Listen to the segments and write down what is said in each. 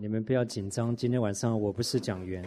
你们不要紧张，今天晚上我不是讲员。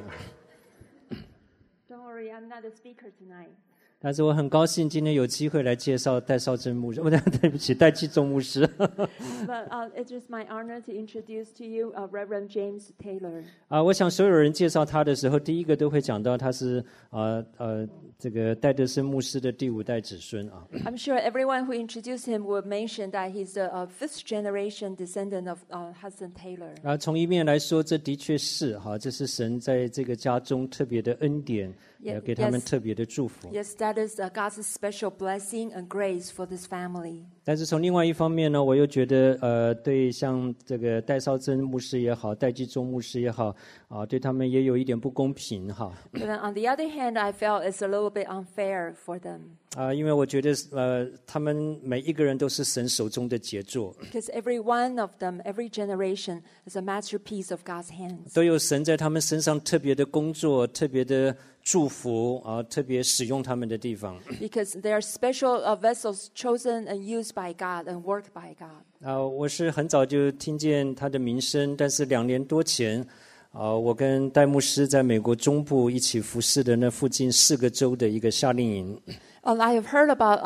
Don't worry, I'm not a speaker tonight. 但是我很高兴今天有机会来介绍戴绍珍牧师，对不起，戴继忠牧师。 But it is my honor to introduce to you Reverend James Taylor. 我想所有人介绍他的时候，第一个都会讲到他是这个戴德森牧师的第5代子孙啊。 I'm sure everyone who introduced him will mention that he's a fifth generation descendant of Hudson Taylor. 从一面来说，这的确是哈，这是神在这个家中特别的恩典，也给他们特别的祝福。 Yes, that is God's special blessing and grace for this family. 但是从另外一方面呢，我又觉得对像这个戴绍珍牧师也好，戴继忠牧师也好对他们也有一点不公平哈。 But on the other hand, I felt it's a little bit unfair for them. 因为我觉得他们每一个人都是神手中的杰作。 Because every one of them, every generation is a masterpiece of God's hands. 都有神在他们身上特别的工作，特别的祝福特别使用他们的地方。 Because they are special vessels chosen and used by God and worked by God. 我是很早就听见他的名声，但是2年多前我跟戴牧师在美国中部一起服侍的那附近4个州的一个夏令营。 I have heard about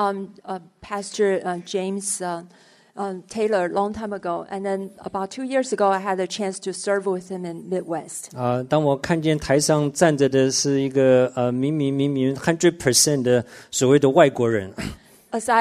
Pastor James Taylor a long time ago, and then about 2 years ago, I had a chance to serve with him in Midwest. 当我看见台上站着的是一个明明 100% 的所谓的外国人。 As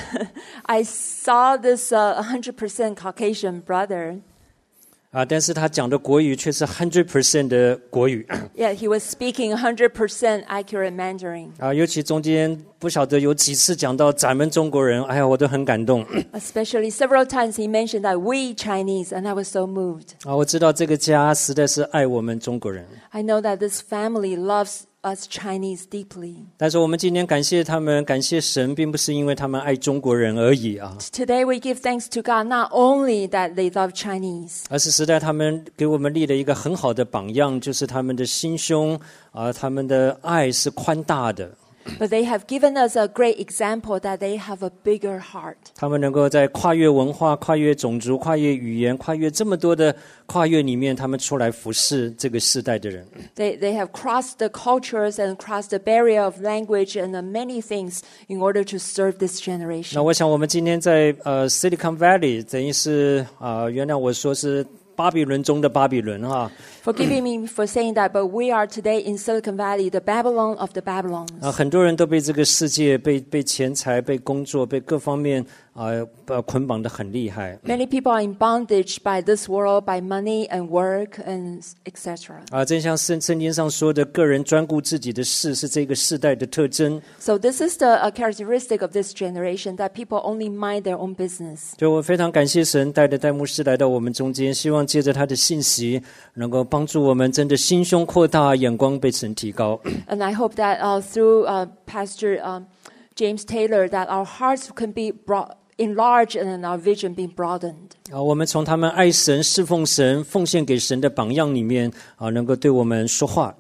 I saw this 100% Caucasian brother. 但是他讲的国语却是 100% 的国语。 Yeah, he was speaking 100% accurate Mandarin. 尤其中间不晓得有几次讲到咱们中国人，哎呀，我都很感动。 Especially several times he mentioned that we Chinese, and I was so moved. 我知道这个家实在是爱我们中国人。 I know that this family loves us Chinese deeply. 但是我们今天感谢他们，感谢神，并不是因为他们爱中国人而已啊。 Today we give thanks to God not only that they love Chinese, 而是实在他们给我们立了一个很好的榜样，就是他们的心胸他们的爱是宽大的。 but they have given us a great example that they have a bigger heart. 他们能够在跨越文化、跨越种族、跨越语言、跨越这么多的跨越里面，他们出来服侍这个世代的人。 They have crossed the cultures and crossed the barrier of language and many things in order to serve this generation. 那我想我们今天在Silicon Valley 等于是原来我说是巴比伦中的巴比伦哈。 Forgive me for saying that, but we are today in Silicon Valley, the Babylon of the Babylons. 很多人都被这个世界、被钱财、被工作、被各方面捆绑得很厉害。 Many people are in bondage by this world, by money and work and etc. 正像圣经上说的，个人专顾自己的事是这个世代的特征。 So this is the characteristic of this generation, that people only mind their own business. 所以我非常感谢神带着戴牧师来到我们中间，希望借着他的信息，能够帮助我们真的心胸扩大，眼光被神提高。 And I hope that through Pastor James Taylor, that our hearts can be enlarged and our vision be broadened. 我们从他们爱神、侍奉神、奉献给神的榜样里面能够对我们说话。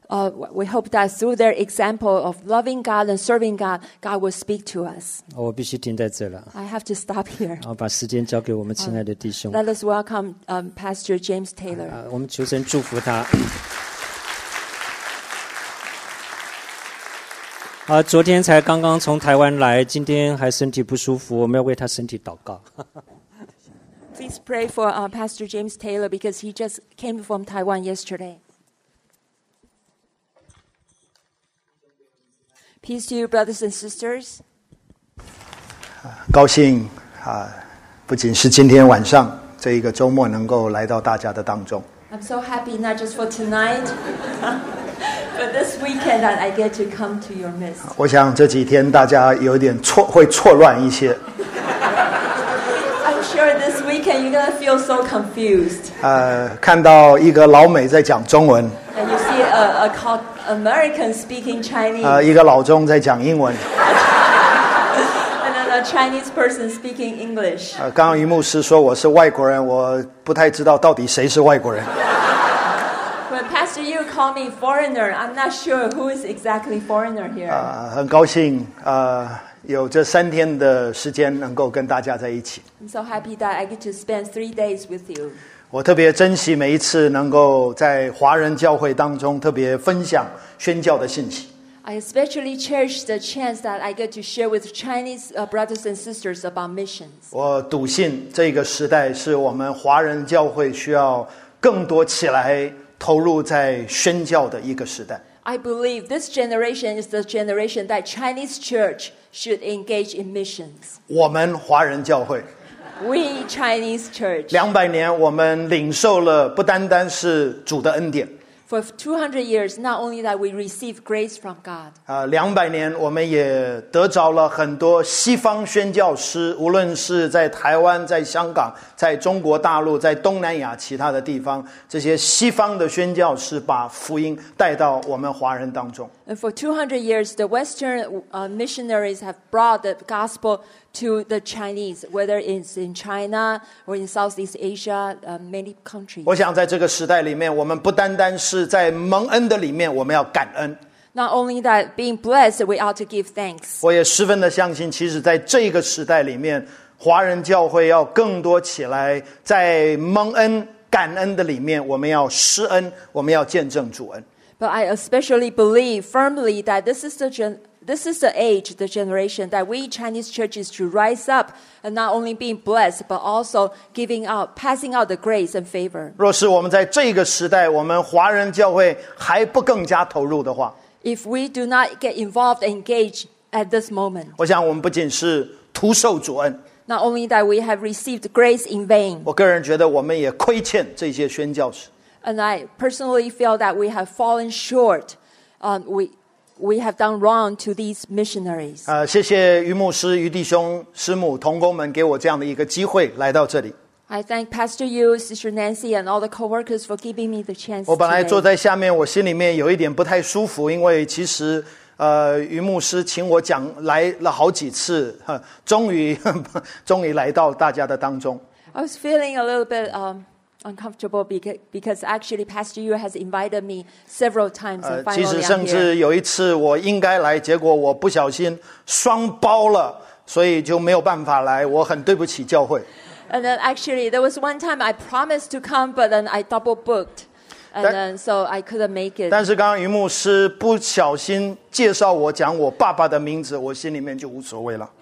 We hope that through their example of loving God and serving God, God will speak to us. 我必须停在这了。 I have to stop here. 把时间交给我们亲爱的弟兄。 Let us welcome Pastor James Taylor. 我们求神祝福他。昨天才刚刚从台湾来，今天还身体不舒服，我们要为他身体祷告。 Please pray for Pastor James Taylor because he just came from Taiwan yesterday. Peace to you, brothers and sisters. 高兴不仅是今天晚上这一个周末能够来到大家的当中。 I'm so happy not just for tonight, but this weekend that I get to come to your midst. 我想这几天大家有点会错乱一些。 I'm sure this weekend you're gonna feel so confused. 看到一个老美在讲中文。 And you see a American speaking Chinese. 一个老中在讲英文。 And then a Chinese person speaking English. 刚刚于牧师说我是外国人，我不太知道到底谁是外国人。 When Pastor Yu called me foreigner, I'm not sure who is exactly foreigner here. 很高兴有这3天的时间能够跟大家在一起。 I'm so happy that I get to spend 3 days with you. 我特别珍惜每一次能够在华人教会当中特别分享宣教的信息。 I especially cherish the chance that I get to share with Chinese brothers and sisters about missions. 我笃信这个时代是我们华人教会需要更多起来投入在宣教的一个时代。 I believe this generation is the generation that Chinese church should engage in missions. 我们华人教会 We Chinese church. 200年，我们领受了不单单是主的恩典。 For 200 years, not only that we receive grace from God. 200年，我们也得着了很多西方宣教师，无论是在台湾、在香港、在中国大陆、在东南亚其他的地方，这些西方的宣教师把福音带到我们华人当中。 And for 200 years, the Western missionaries have brought the gospel to the Chinese, whether it's in China or in Southeast Asia, many countries. 我想在这个时代里面，我们不单单是在蒙恩的里面，我们要感恩。 Not only that, being blessed, we ought to give thanks. 我也十分的相信，其实在这个时代里面，华人教会要更多起来，在蒙恩、感恩的里面，我们要施恩，我们要见证主恩。 But I especially believe firmly that this is the age, the generation that we Chinese churches should rise up and not only being blessed, but also passing out the grace and favor. 若是我们在这个时代，我们华人教会还不更加投入的话， If we do not get involved and engage at this moment, 我想我们不仅是徒受主恩， not only that we have received grace in vain, 我个人觉得我们也亏欠这些宣教士。 and I personally feel that we have fallen short. We have done wrong to these missionaries. 谢谢于牧师、于弟兄、师母、同工们给我这样的一个机会来到这里。 I thank Pastor Yu, Sister Nancy, and all the co-workers for giving me the chance 我本来 today. 坐在下面，我心里面有一点不太舒服，因为其实于牧师请我讲来了好几次，终于来到大家的当中。 I was feeling a little bit uncomfortable because actually Pastor Yu has invited me several times and 其 finally 实 I'm 甚 here. 至有一次我应该来，结果我不小心双包了，所以就没有办法来，我很对不起教会。 And then actually there was one time I promised to come, but then I double booked. And then so I couldn't make it. 但是刚刚于牧师不小心介绍我讲我爸爸的名字，我心里面就无所谓了。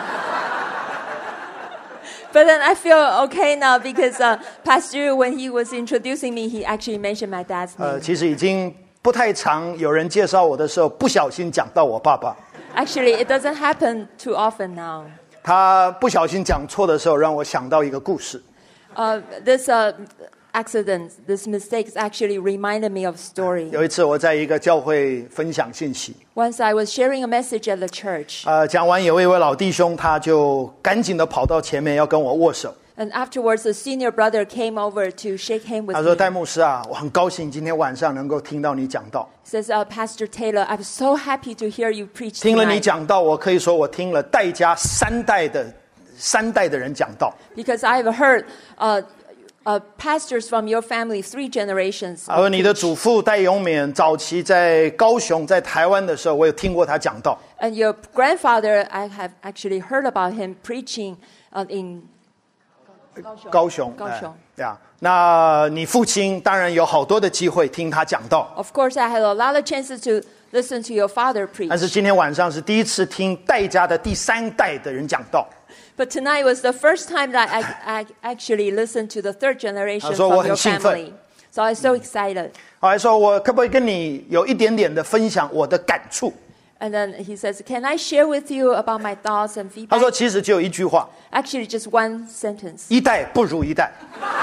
But then I feel okay now because Pastor Yu, when he was introducing me, he actually mentioned my dad's name. 其实已经不太常有人介绍我的时候，不小心讲到我爸爸。 Actually, it doesn't happen too often now. 他不小心讲错的时候，让我想到一个故事。 This accident, this mistake actually reminded me of a story. 有一次我在一个教会分享信息， Once I was sharing a message at the church. 讲完有一位老弟兄，他就赶紧的跑到前面要跟我握手。 And afterwards, a senior brother came over to shake hands with 他说：“ me. 戴牧师啊，我很高兴今天晚上能够听到你讲道。 Says, Pastor Taylor, I'm so happy to hear you preach 听了你 tonight. 讲道，我可以说我听了戴家三代的人讲道。 Because I've heard pastors from your family, 3 generations. 他说你的祖父戴永勉早期在高雄、在台湾的时候，我有听过他讲道。 And your grandfather, I have actually heard about him preaching in 高雄。 高雄。 呀，那你父亲当然有好多的机会听他讲道。 Of course, I had a lot of chances to listen to your father 但是 preach. 今天晚上是第一次听戴家的第3代的人讲道。 But tonight was the first time that I actually listened to the 3rd generation 说我 from 很 your 兴奋。 family. So I was so excited. 后来说我可不可以跟你有一点点的分享我的感触？ And then he says, can I share with you about my thoughts and 他说 feedback? 其实只有一句话， Actually, just one sentence. 一代不如一代。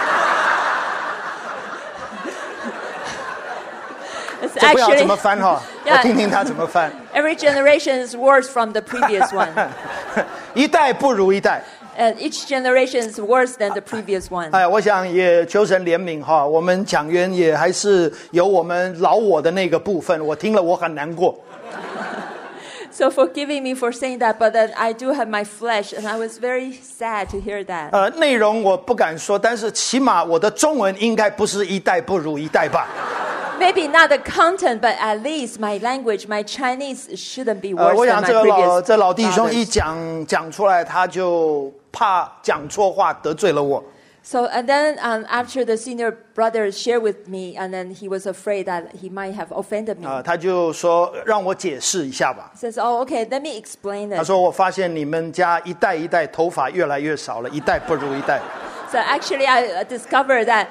It's 这不要怎 actually 么翻哈， Yeah. 我听听他怎么翻。 every generation is worse from the previous one. 一代不如一代。 And each generation is worse than the previous one. 哎，我想也求神怜悯哈，我们讲员也还是有我们老我的那个部分，我听了我很难过。 So forgiving me for saying that, but then I do have my flesh, and I was very sad to hear that. 内容我不敢说，但是起码我的中文应该不是一代不如一代吧。 Maybe not the content, but at least my language, my Chinese shouldn't be worse 我 than 想 my 这老 previous 弟兄一 fathers. 讲出来，他就怕讲错话得罪了我。 So and then after the senior brother shared with me, and then he was afraid that he might have offended me. 他就说让我解释一下吧。 He says, "Oh, okay, let me explain 他 it." 说我发现你们家一代一代头发越来越少了，一代不如一代。 So actually, I discovered that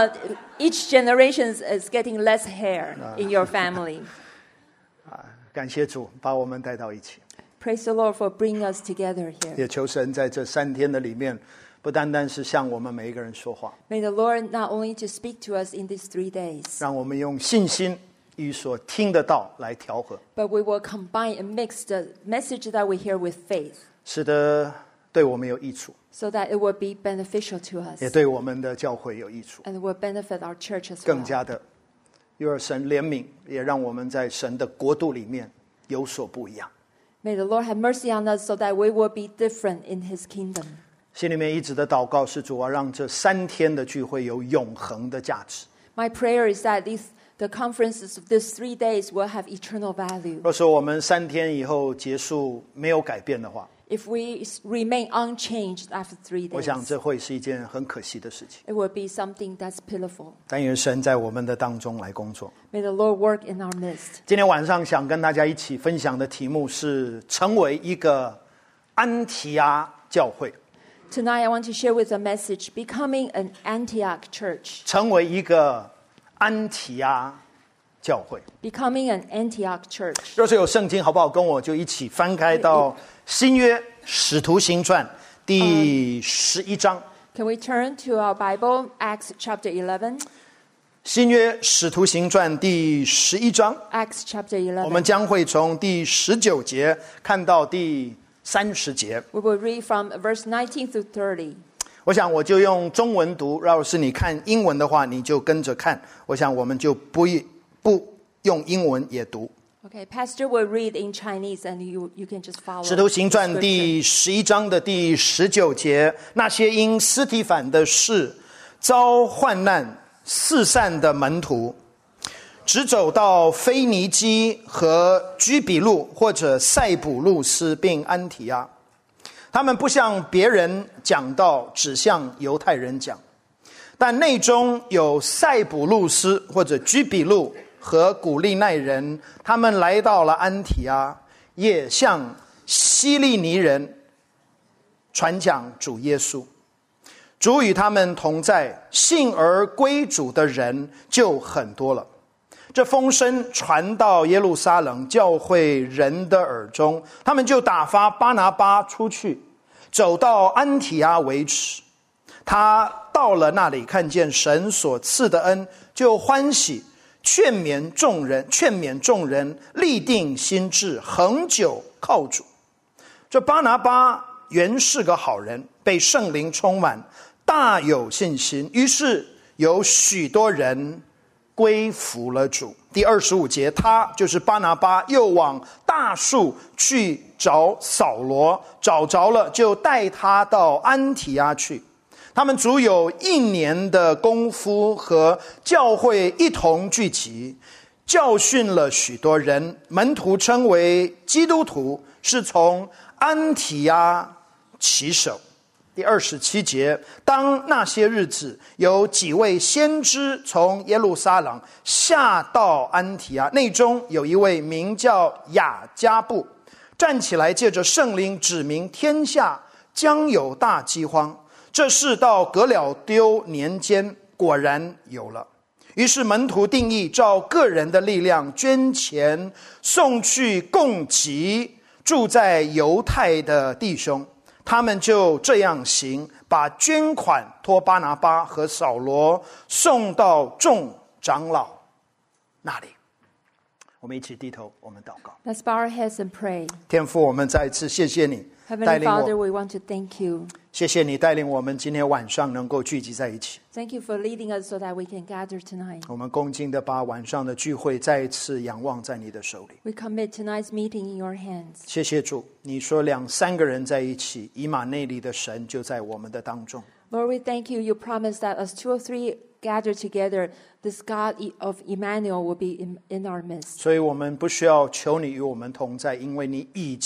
each generation is getting less hair in your family. 感谢主把我们带到一起， Praise the Lord for bringing us together here. 也求神在这3天的里面，不单单是向我们每一个人说话， May the Lord not only to speak to us in these 3 days, 让我们用信心与所听得到来调和， but we will combine and mix the message that we hear with faith, 使得对我们有益处， so that it will be beneficial to us 也对我们的教会有益处， and will benefit our church as 更 well. 加的有神怜悯，也让我们在神的国度里面有所不一样。 May the Lord have mercy on us, so that we will be different in His kingdom. 心里面一直的祷告是主啊，让这3天的聚会有永恒的价值。 My prayer is that the conferences of these 3 days will have eternal value. 若说我们3天以后结束没有改变的话， If we remain unchanged after 3 我想 days, 这会是一件很可惜的事情。 it will be something that's pitiful. 但愿神在我们的当中来工作。 May the Lord work in our midst. 今天晚上想跟大家一起分享的题目是成为一个安提阿教会， Tonight I want to share with a message, becoming an Antioch church. 成为一个安提阿教会。 Becoming an Antioch church. 若是有圣经，好不好？跟我就一起翻开到新约使徒行传第11章。 Can we turn to our Bible, Acts chapter 11? 新约使徒行传第11章， Acts chapter 我们 11. 将会从第19节看到第30节。 We will read from verse 19 through 30. 我想我就用中文读，要是你看英文的话，你就跟着看。我想我们就不用英文也读。 Okay, Pastor will read in Chinese and you can just follow. 使徒行传 the scripture. 第11章的第19节，那些因司提反的事遭患难四散的门徒，只走到腓尼基和居比路或者塞浦路斯并安提阿。他们不向别人讲道，只向犹太人讲。但内中有塞浦路斯或者居比路和古利奈人，他们来到了安提阿，也向希利尼人传讲主耶稣。主与他们同在，信而归主的人就很多了。这风声传到耶路撒冷教会人的耳中，他们就打发巴拿巴出去，走到安提阿为止。他到了那里，看见神所赐的恩，就欢喜，劝勉众人立定心志，恒久靠主。这巴拿巴原是个好人，被圣灵充满，大有信心，于是有许多人归服了主。第25节，他就是巴拿巴，又往大树去找扫罗，找着了，就带他到安提阿去。他们足有1年的功夫，和教会一同聚集，教训了许多人。门徒称为基督徒，是从安提阿起手。第27节，当那些日子，有几位先知从耶路撒冷下到安提阿，内中有一位名叫雅加布，站起来借着圣灵指明天下将有大饥荒。这事到革了丢年间果然有了。于是门徒定义，照个人的力量捐钱送去供给住在犹太的弟兄。他们就这样行，把捐款托巴拿巴和扫罗送到众长老那里。我们一起低头，我们祷告。 Let's bow our heads and pray. 天父，我们再一次谢谢你带 Heavenly 领 Father, 我， we want to thank you. 谢谢你带领我们今天晚上能够聚集在一起。 Thank you for leading us so that we can gather tonight. 我们恭敬的把晚上的聚会再一次仰望在你的手里。 We commit tonight's meeting in your hands. 谢谢主，你说2、3个人在一起，以马内利的神就在我们的当中。 Lord, we thank you. You promised that as 2 or 3 gather together, this God of Emmanuel will be in our midst. 所以我们不需要求你与我们同在，因为你已经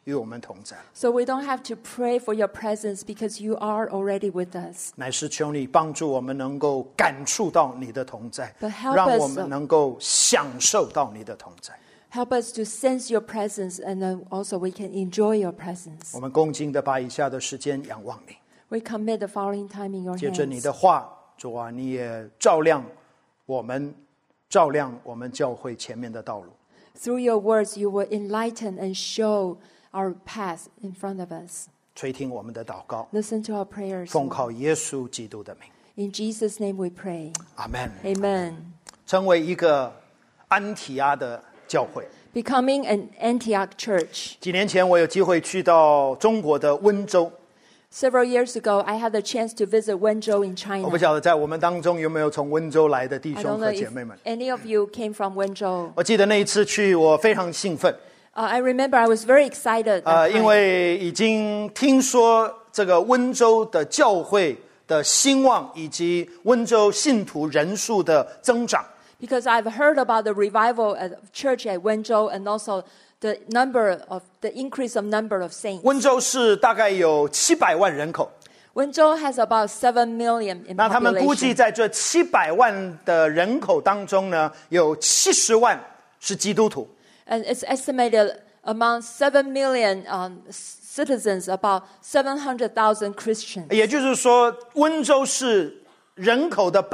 与我们同在， So we don't have to pray for your presence because you are already with us. 乃是求你帮助我们能够感触到你的同在， But help 让 us- 我们能够享受到你的同在。 Help us to sense your presence, and then also we can enjoy your presence. 我们恭敬的把以下的时间仰望你， We commit the following time in your 借着你 hands. 的话，主啊，你也照亮我们教会前面的道路。 Through your words, you will enlighten and show our path in front of us. 垂听我们的祷告， Listen to our prayers. 奉靠耶稣基督的名， In Jesus' name we pray. 阿门。 Amen. 成为一个安提阿的教会。 Becoming an Antioch church. 几年前，我有机会去到中国的温州。 Several years ago, I had the chance to visit Wenzhou in 我不 China. 晓得在我们当中有没有从温州来的弟 I 兄 don't 和 know 姐 if 妹们。 any of you came from Wenzhou. 我记得那一次去，我非常兴奋， I remember I was very excited. that 因 time. 为已经听说这个温州的教会的兴旺，以及温州信徒人数的增长。 Because I've heard about the revival at church at Wenzhou and also the increase of number of saints. 温州市大概有700万人口， Wenzhou has about 7 million in 那他们估计 population. 在这700万的人口当中呢，有70万是基督徒。 And it's estimated among 7 million citizens, about 700,000 Christians. 也就是说，温州市人口的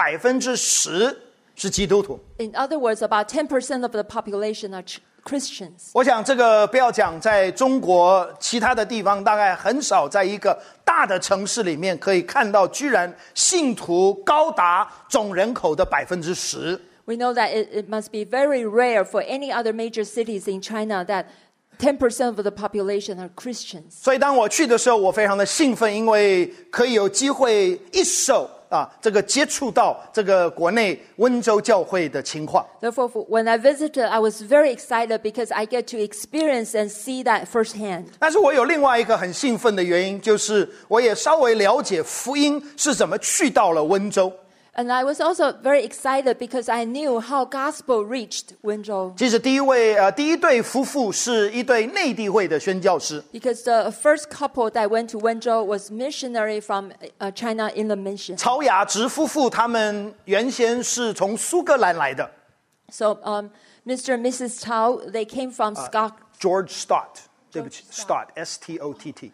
10%是基督徒。 In other words, about 10% of the population are Christians. 我想这个不要讲，在中国其他的地方，大概很少在一个大的城市里面可以看到，居然信徒高达总人口的10%。 We know that it must be very rare for any other major cities in China that 10% of the population are Christians. 所以当我去的时候，我非常的兴奋，因为可以有机会一手这个接触到这个国内温州教会的情况。 Therefore, when I visited, I was very excited because I get to experience and see that firsthand. 但是我有另外一个很兴奋的原因，就是我也稍微了解福音是怎么去到了温州。 And I was also very excited because I knew how gospel reached Wenzhou. 其实第一对夫妇是一对内地会的宣教师。 Because the first couple that went to Wenzhou was missionary from China Inland Mission. 曹雅直夫妇他们原先是从苏格兰来的。 So Mr. and Mrs. Tao, they came from Scotland. George Stott， 对不起 ，Stott S-T-O-T-T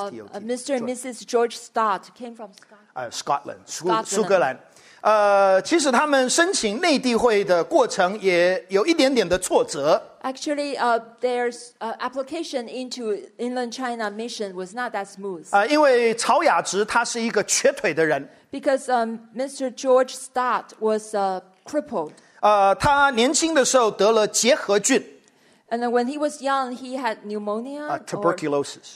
Mr. and Mrs. George Stott came from Scotland. Scotland 苏格兰。其实他们申请内地会的过程也有一点点的挫折。 Actually, their application into Inland China Mission was not that smooth. 因为曹雅直他是一个瘸腿的人。 Because Mr. George Stott was crippled. 他年轻的时候得了结核菌。 And then when he was young, he had pneumonia or tuberculosis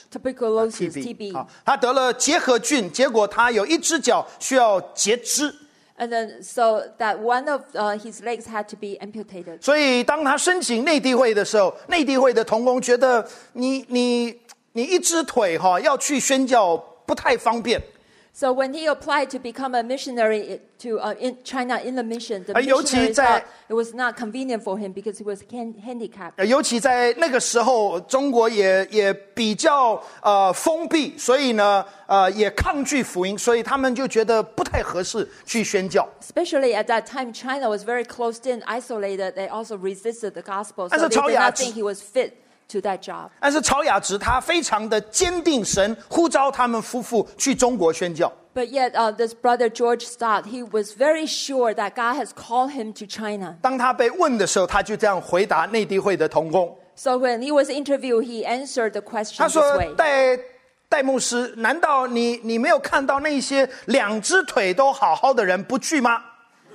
TB. 他得了结核菌，结果他有一只脚需要截肢。 And then so that one of his legs had to be amputated. 所以当他申请内地会的时候，内地会的同工觉得你一只腿要去宣教不太方便。 So when he applied to become a missionary to in China Inland Mission, the 尤其 missionary 在 thought it was not convenient for him because he was handicapped. 尤其在那个时候，中国也比较封闭，所以呢也抗拒福音，所以他们就觉得不太合适去宣教。 Especially at that time, China was very closed in, isolated. They also resisted the gospel, so 但是 they 曹 did 雅 not 直 think he was fit to that job. 但是曹雅直他非常的坚定，神呼召他们夫妇去中国宣教。 But yet, this brother George Stott, he was very sure that God has called him to China. 当他被问的时候，他就这样回答内地会的同工。 So when he was interviewed, he answered the question 他 this 说 way.：“ 戴牧师，难道你没有看到那些2只腿都好好的人不去吗？”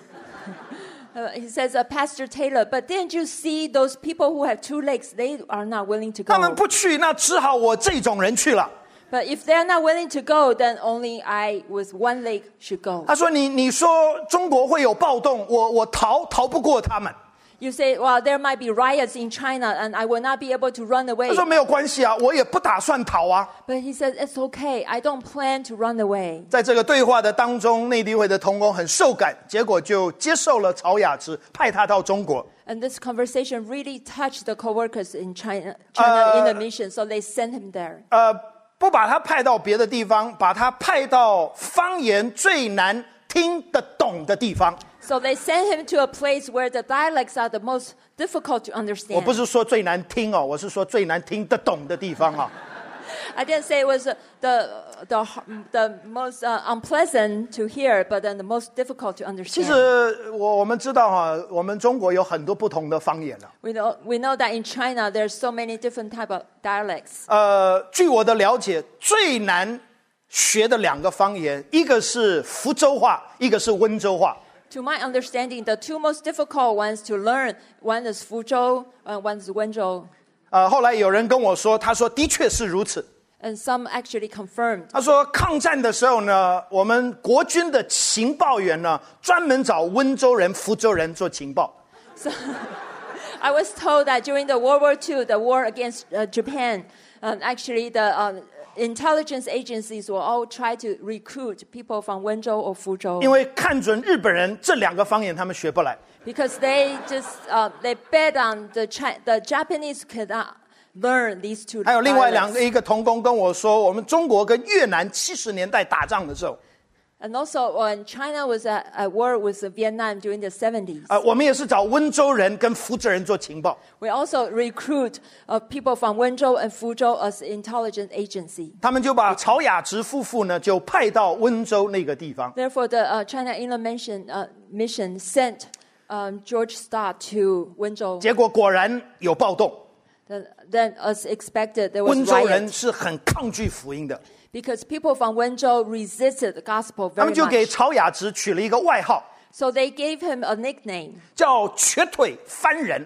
He says, Pastor Taylor, but didn't you see those people who have 2 legs? They are not willing to 他们 go. 不去，那只好我这种人去了。 But if they're not willing to go, then only I with 1 leg should go. 他说：“你说中国会有暴动，我逃不过他们。” You say, well, there might be riots in China and I will not be able to run away. 他说没有关系啊，我也不打算逃啊。 But he said, it's okay. I don't plan to run away. 在这个对话的当中，内地会的同工很受感，结果就接受了曹雅芝，派他到中国。 And this conversation really touched the co-workers in China in the mission, so they sent him there. 不把他派到别的地方，把他派到方言最难听得懂的地方。 So they sent him to a place where the dialects are the most difficult to 我 understand. 不是说最难听哦，我是说最难听得懂的地方啊。 I didn't say it was the most unpleasant to hear, but then the most difficult to 其 understand. 实我们知道哈，我们中国有很多不同的方言了。 We know that in China there's so many different type of dialects. 据我的了解，最难学的两个方言，一个是福州话，一个是温州话。 To my understanding, the two most difficult ones to learn, one is Fuzhou, one is Wenzhou. 后来有人跟我说，他说的确是如此。 And some actually confirmed. 他说抗战的时候呢，我们国军的情报员呢，专门找温州人、福州人做情报。 So, I was told that during the World War II, the war against Japan, actually the intelligence agencies will all try to recruit people from Wenzhou or 因 Fuzhou 为看准日本人这两个方言他们学不来。 because they just they bet on the Japanese could not learn these two 还有另外两 dialects. 个，一个同工跟我说，我们中国跟越南70年代打仗的时候， And also when China was at war with Vietnam during the 70s, 我们也是找温州人跟福州人做情报。 we also recruit people from Wenzhou and Fuzhou as intelligence agency. 他们就把曹雅芝夫妇呢，就派到温州那个地方。 Therefore, the China Inland Mission sent George Stott to Wenzhou. 结果果然有暴动， Then, as expected, there was 温州人 riot 是很抗拒福音的， because people from Wenzhou resisted the gospel 他 very 们就给 much. 曹雅芝取了一个外号， So they gave him a nickname, 叫瘸腿番人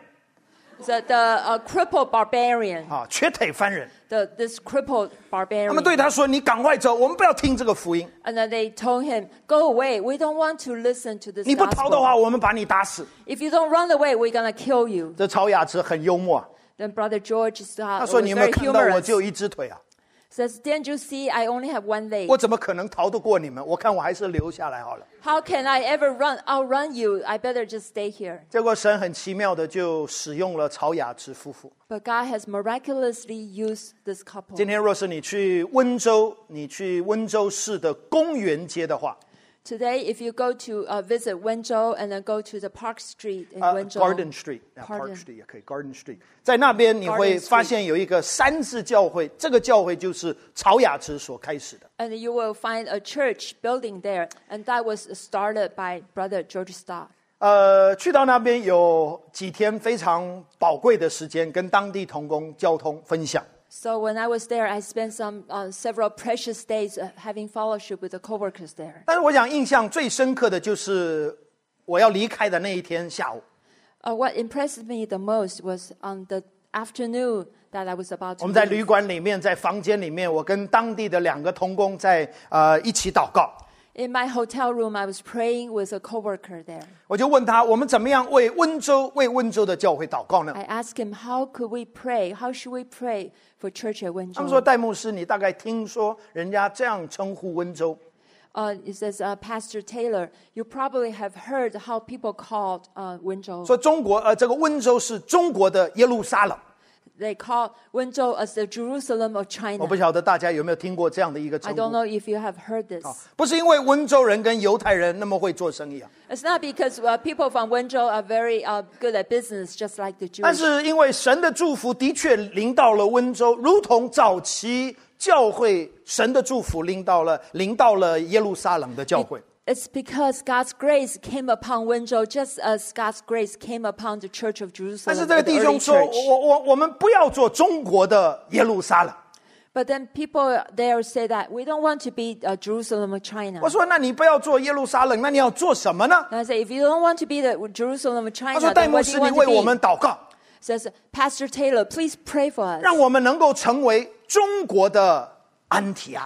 the crippled barbarian. 啊，瘸腿番人。 This crippled 他 barbarian. 们对他说：“你赶快走，我们不要听这个福音。 And then they told him, "Go away. We don't want to listen to this 你不逃的 gospel. 话，我们把你打死。 If you don't run away, we're gonna kill you." ” 这曹雅芝很幽默啊， Then Brother George 他 was 说：“你有没有 very 看到我 humorous. 只有一只腿啊？ Says, "Didn't you see? I only have one leg. 我怎么可能逃得过你们？我看我还是留下来好了。” How can I ever outrun you? I better just stay here. 结果神很奇妙的就使用了曹雅芝夫妇。 But God has miraculously used this couple. 今天若是你去温州，你去温州市的公园街的话， Today, if you go to visit Wenzhou and then go to the Park Street in Wenzhou, Garden Street， Pardon. Park Street 也可以 ，Garden Street， 在那边你会 Garden Street 发现有一个三字教会，这个教会就是曹雅芝所开始的。 and you will find a church building there, and that was started by Brother George Stott. 去到那边有几天非常宝贵的时间，跟当地同工交通分享。 So when I was there, I spent several precious days having fellowship with the co-workers there. 但是我想印象最深刻的就是我要离开的那一天下午， What impressed me the most was on the afternoon that I was about 我 to 们在 leave. 旅馆里面，在房间里面，我跟当地的2个同工在一起祷告。 In my hotel room, I was praying with a co-worker there. 我就问他，我们怎么样为温州的教会祷告呢？ I asked him, how could we pray? How should we pray for church at 他们说， Wenzhou? 戴牧师，你大概听说人家这样称呼温州， It says, Pastor Taylor, you probably have heard how people called Wenzhou. 说这个温州是中国的耶路撒冷。 They call Wenzhou as the Jerusalem of 我 China. 不晓得大家有没有听过这样的一个 I 称 don't 呼？ know if you have heard this. 不是因为温州人跟犹太人那么会做生意啊， It's not because people from Wenzhou are very good at business, just like the 但 Jewish. 是因为神的祝福的确临到了温州，如同早期教会神的祝福临到了耶路撒冷的教会。 It's because God's grace came upon Wenzhou, just as God's grace came upon the Church of 但 Jerusalem, 是这个 the 弟 early 兄说， church. 我们不要做中国的耶路撒冷。 But then people there say that we don't want to be Jerusalem of China. 我说，那你不要做耶路撒冷，那你要做什么呢？ And I say, if you don't want to be the Jerusalem of 他 China, 说，戴 then 牧 what do 师， you 你 want 为 to 我们 be? 祷告， Says, Pastor Taylor, please pray for us, 让我们能够成为中国的安提阿。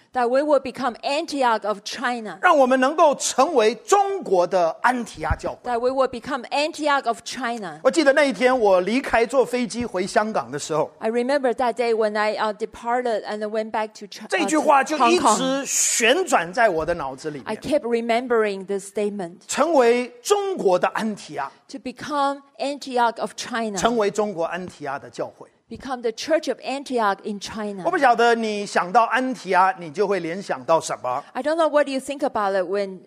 that we will become Antioch of China, 让我们能够成为中国的安提阿教会。 that we will become Antioch of China. 我记得那一天我离开坐飞机回香港的时候， I remember that day when I departed and went back to 这句话就 Hong 一 Kong. 直旋转在我的脑子里 I 面， kept remembering this statement, 成为中国的安提阿， to become Antioch of China, 成为中国安提阿的教会。 become the Church of Antioch in 我 China. 不晓得你想到安提阿，你就会联想到什么？ I don't know what you think about it when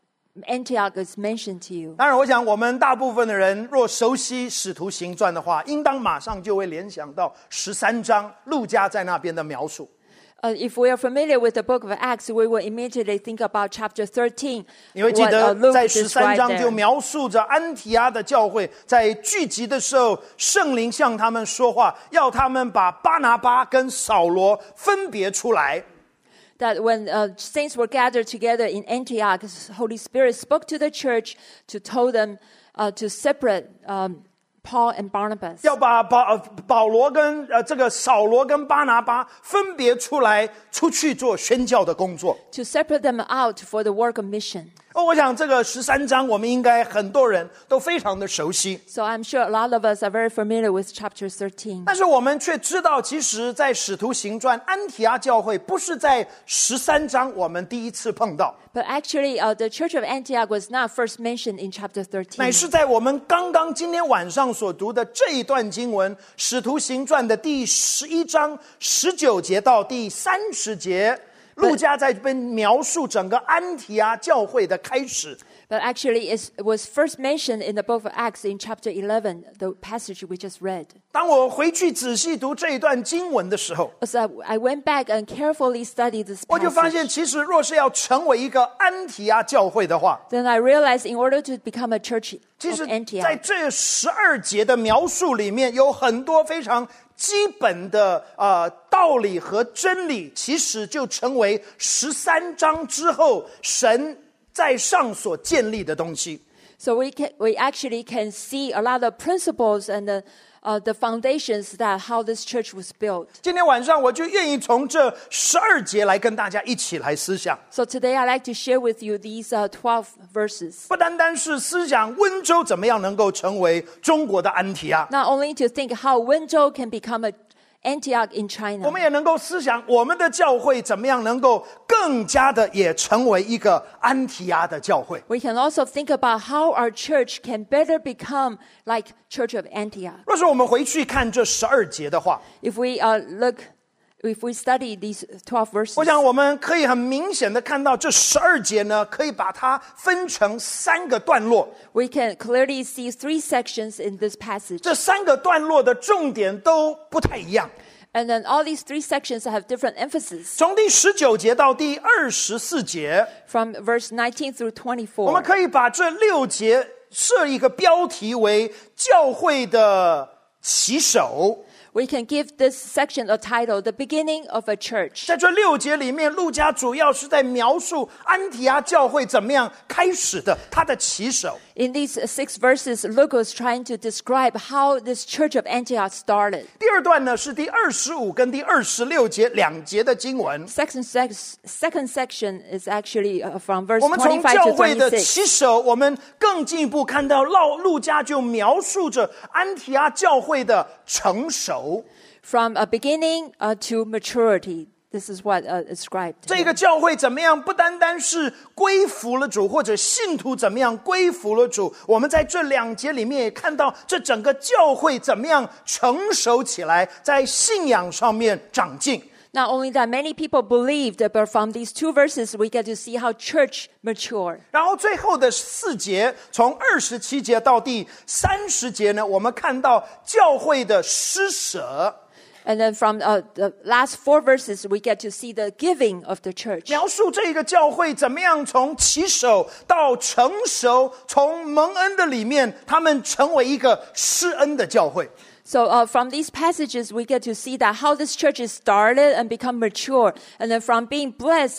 Antioch is mentioned to you. 当然，我想我们大部分的人若熟悉《使徒行传》的话，应当马上就会联想到13章路加在那边的描述。 If we are familiar with the book of Acts, we will immediately think about chapter 13. 你会记 What 得 Luke 在13 described 章就 there. 描述着安提阿的教会在聚集的时候，圣灵向他们说话，要他们把巴拿巴跟扫罗分别出来。 That when saints were gathered together in Antioch, the Holy Spirit spoke to the church to tell them to separate Paul and Barnabas. 要把保罗跟这个扫罗跟巴拿巴分别出来，出去做宣教的工作。 To separate them out for the work of mission. 我想这个13章我们应该很多人都非常的熟悉， So I'm sure a lot of us are very familiar with chapter 13. 但是我们却知道，其实在使徒行传安提阿教会不是在13章我们第一次碰到， But actually, the church of Antioch was not first mentioned in chapter 乃 13. 是在我们刚刚今天晚上所读的这一段经文，使徒行传的第11章19节到第30节，路加在这边描述整个安提阿教会的开始。 But actually, it was first mentioned in the book of Acts in chapter 11, the passage we just read. 当我回去仔细读这一段经文的时候， So I went back and carefully studied this 我就发现， passage. 其实若是要成为一个安提阿教会的话， Then I realized in order to become a church 其 of 实，在 Antioch, 这12节的描述里面，有很多非常基本的道理和真理，其实就成为13章之后神在上所建立的东西。 so we actually can see a lot of principles and the foundations that how this church was built. 今天晚上我就愿意从这12节来跟大家一起来思想， So today I'd like to share with you these 12 verses. 不单单是思想温州怎么样能够成为中国的安提阿， Not only to think how Wenzhou can become an Antioch in 我 China, 们也能够思想我们的教会怎么样能够更加的也成为一个安提阿的教会。 we can also think about how our church can better become like Church of Antioch. 若是我们回去看这12节的话， If we study these 12 verses, 我想我们可以很明显的看到这12节呢，可以把它分成3个段落。 we can clearly see 3 sections in this passage. 这3个段落的重点都不太一样。 And then all these 3 sections have different emphasis. 从第19节到第24节， From verse 19 through 我们 24, 可以把这6节设一个标题为教会的起手。 we can give this section a title, The Beginning of a Church. 在这6节里面，路加主要是在描述安提阿教会怎么样开始的，它的起手。 In these 6 verses, Luke was trying to describe how this church of Antioch started. 第二段呢是第25跟第26节2节的经文。 Second section is actually from verse 我们从 25 教 to 会的 26. 起手，我们更进一步看到路加就描述着安提阿教会的成熟。 From a beginning to maturity. This is what is described. 这个教会怎么样？不单单是归服了主，或者信徒怎么样归服了主。我们在这2节里面也看到，这整个教会怎么样成熟起来，在信仰上面长进。 Not only that, many people believed, but from these 2 verses, we get to see how church matured. 然后最后的4节，从27节到第30节呢，我们看到教会的施舍。 And then from the last 4 verses, we get to see the giving of the church. 描述这个教会怎么样从起手到成熟，从蒙恩的里面，他们成为一个施恩的教会。 So from these passages, we get to see that how this church is started and become mature. And then from being blessed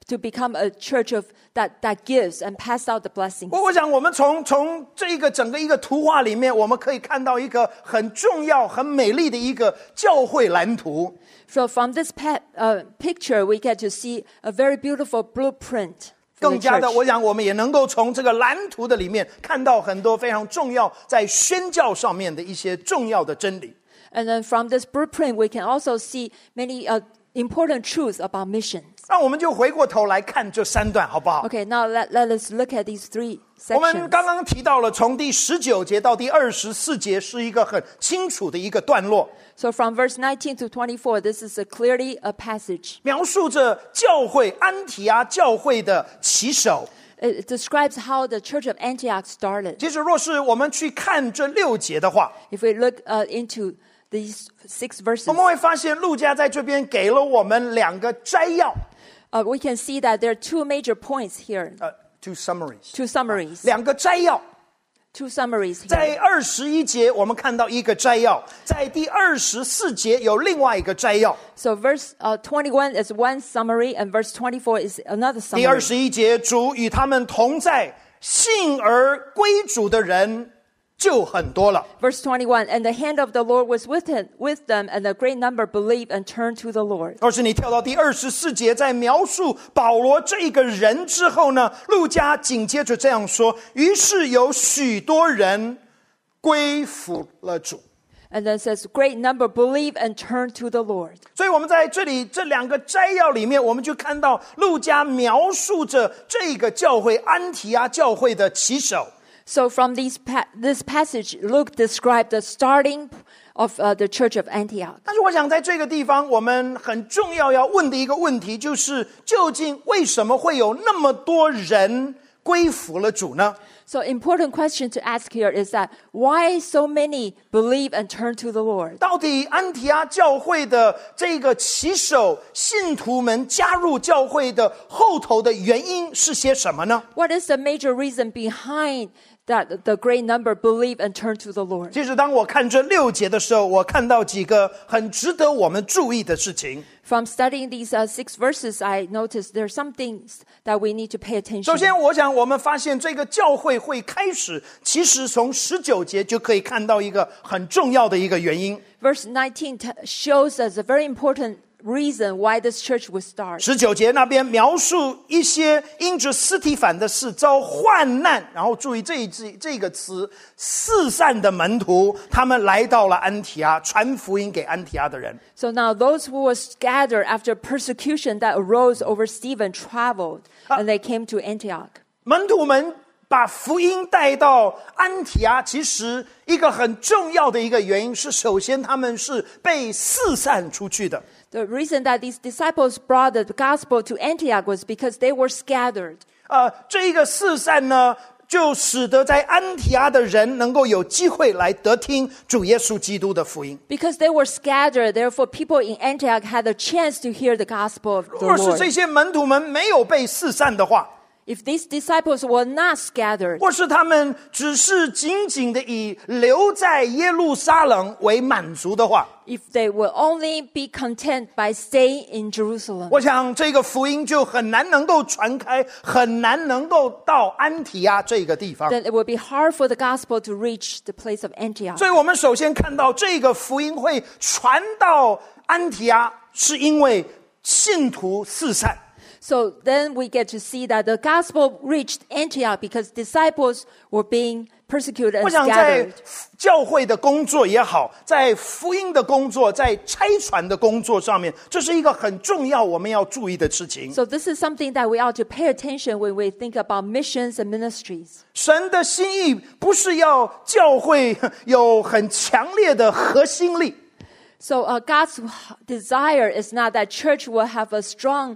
to become a church of that gives and pass out the blessings. 我想我们从这一个整个一个图画里面，我们可以看到一个很重要、很美丽的一个教会蓝图。 So from this picture, we get to see a very beautiful blueprint. 更加的，我想我们也能够从这个蓝图的里面看到很多非常重要在宣教上面的一些重要的真理。 And then from this blueprint, we can also see many important truths about missions. 那我们就回过头来看这3段，好不好？ Okay, now let us look at these 3 我们 sections. 刚刚提到了，从第19节到第24节是一个很清楚的一个段落， So from verse 19 to 24, this is clearly a passage. 描述着教会安提阿教会的起手。 It describes how the church of Antioch started. 其实，若是我们去看这6节的话， If we look into these 6 verses, 我们会发现路加在这边给了我们2个摘要。 we can see that there are 2 major points here. Two summaries， 2 summaries. 2个摘要。 2 summaries 在 here. 21节，我们看到一个摘要；在第24节有另外一个摘要。 So verse 21 is one summary, and verse 24 is another 第 summary. 21节，主与他们同在，信而归主的人就很多了。 Verse 21, and the hand of the Lord was with them, and a great number believed and turned to the Lord. 要是你跳到第24节，在描述保罗这个人之后呢，路加紧接着这样说：于是有许多人归服了主。 And then it says, great number believed and turned to the Lord. 所以我们在这里这2个摘要里面，我们就看到路加描述着这个教会安提阿教会的起手。 So from this passage, Luke described the starting of the church of Antioch. 但是我想在这个地方，我们很重要要问的一个问题就是：究竟为什么会有那么多人归服了主呢？ So important question to ask here is that why so many believe and turn to the Lord? 到底安提阿教会的这个起手信徒们加入教会的后头的原因是些什么呢？ What is the major reason behind that the great number believe and turn to the Lord? 其实当我看这6节的时候，我看到几个很值得我们注意的事情。 From studying these 6 verses, I noticed there are some things that we need to pay 首 attention. 先，我想我们发现这个教会会开始，其实从19节就可以看到一个很重要的一个原因。 Verse 19 shows us a very important reason why this church would start. 19节那边描述一些因着司提反的事遭患难，然后注意这个词，四散的门徒，他们来到了安提阿，传福音给安提阿的人。 So now those who were scattered after persecution that arose over Stephen traveled, and they came to Antioch. 门徒们把福音带到安提阿，其实一个很重要的一个原因是，首先他们是被四散出去的。 The reason that these disciples brought the gospel to Antioch was because they were scattered. 这一个四散呢，就使得在安提阿的人能够有机会来得听主耶稣基督的福音。 Because they were scattered, therefore people in Antioch had a chance to hear the gospel of the 若是 Lord. 这些门徒们没有被四散的话， If these disciples were not scattered, 或是他们只是紧紧的以留在耶路撒冷为满足的话， if they will only be content by staying in Jerusalem, 我想这个福音就很难能够传开，很难能够到安提阿这个地方。 then it will be hard for the gospel to reach the place of Antioch. 所以我们首先看到这个福音会传到安提阿，是因为信徒四散。 So then we get to see that the gospel reached Antioch because disciples were being persecuted 我 and 想在 scattered. 教会的工作也好，在福音的工作，在差传的工作上面，这是一个很重要我们要注意的事情。 So this is something that we ought to pay attention when we think about missions and ministries. 神的心意不是要教会有很强烈的核心力， So God's desire is not that church will have a strong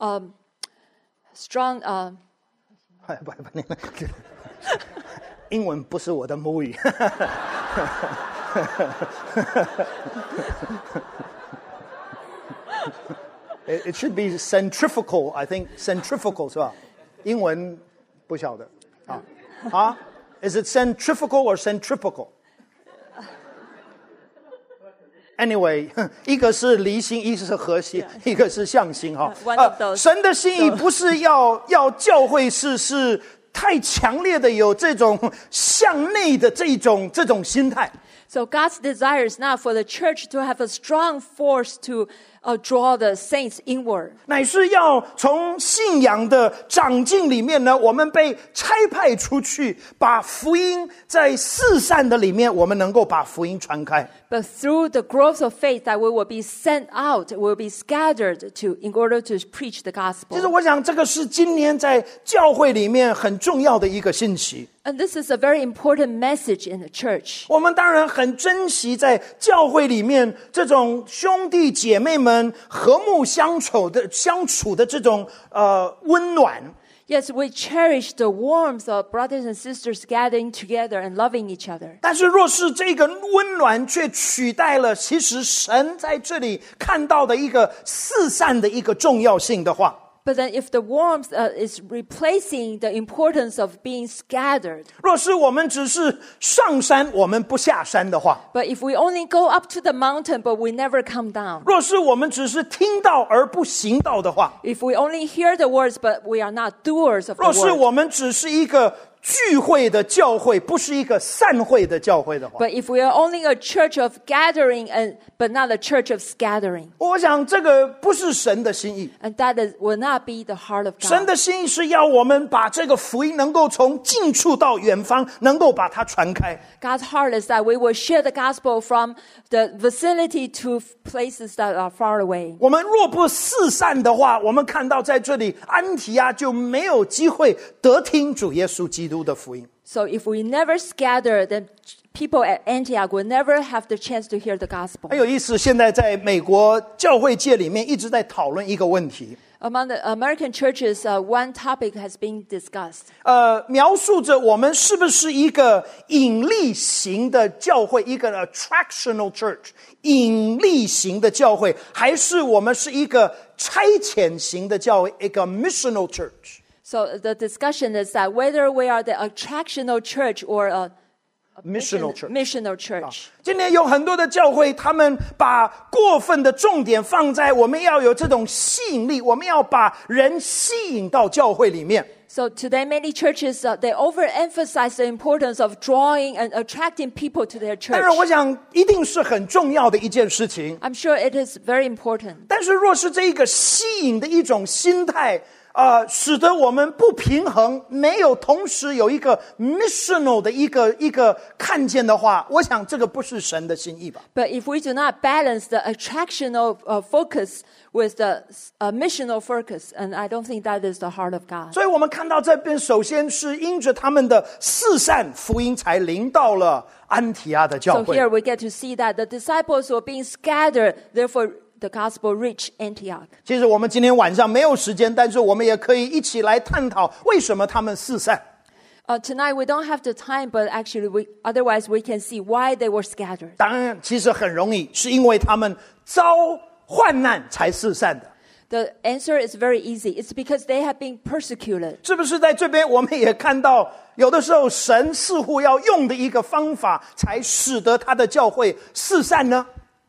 英文不是我的母语。It should be centrifugal, I think centrifugal 是吧？英文不晓得啊？Is it centrifugal or centripetal? Anyway， 一个是离心，一个是合心，一个是向心哈。 One of those. 神的心意不是要教会是太强烈的有这种向内的这种心态。 So God's desire is not for the church to have a strong force to draw the saints inward. 乃是要从信仰的长进里面呢，我们被差派出去，把福音在四散的里面，我们能够把福音传开。 But through the growth of faith that we will be sent out, will be scattered in order to preach the 其实 gospel. 我想这个是今年在教会里面很重要的一个信息。 And this is a very important message in the church. 我们当然很珍惜在教会里面这种兄弟姐妹们和睦相处的这种温暖。 Yes, we cherish the warmth of brothers and sisters gathering together and loving each other. 但是若是这个温暖却取代了其实神在这里看到的一个四散的一个重要性的话， But then if the warmth is replacing the importance of being scattered, 若是我们只是上山我们不下山的话， but if we only go up to the mountain but we never come down, 若是我们只是听到而不行道的话， if we only hear the words but we are not doers of 若 the 是 word, 我们只是一个聚会的教会，不是一个散会的教会的话， but if we are only a church of gathering but not a church of scattering, 我想这个不是神的心意。 and will not be the heart of 神 God. 的心意是要我们把这个福音能够从近处到远方，能够把它传开。 God's heart is that we will share the gospel from the vicinity to places that are far away. 我们若不四散的话，我们看到在这里安提阿就没有机会得听主耶稣基督的福音。 So if we never scatter, then people at Antioch will never have the chance to hear the gospel. 很有意思，现在在美国教会界里面一直在讨论一个问题， Among the American churches, one topic has been discussed. 描述着我们是不是一个引力型的教会，一个 attractional church， 引力型的教会，还是我们是一个差遣型的教会，一个 missional church。 So the discussion is that whether we are the attractional church or a Missional church. missional church. 今天有很多的教会，他们把过分的重点放在我们要有这种吸引力，我们要把人吸引到教会里面。 So today, many churches, they overemphasize the importance of drawing and attracting people to their 当然，我 church. 想一定是很重要的一件事情。 I'm sure it is very important. 但是，若是这一个吸引的一种心态，使得我们不平衡，没有同时有一个 missional 的一个看见的话，我想这个不是神的心意吧。 But if we do not balance the attractional focus with the missional focus, and I don't think that is the heart of God. 所以我们看到这边，首先是因着他们的四散，福音才临到了安提阿的教 So 会。 here we get to see that the disciples were being scattered, therefore the gospel reached Antioch. 其实我们今天晚上没有时间，但是我们也可以一起来探讨为什么他们四散。 Tonight we don't have the time, but actually otherwise we can see why they were scattered. 当然，其实很容易，是因为他们遭患难才四散的。 The answer is very easy. It's because they have been persecuted. 是不是在这边我们也看到，有的时候神似乎要用的一个方法，才使得他的教会四散呢？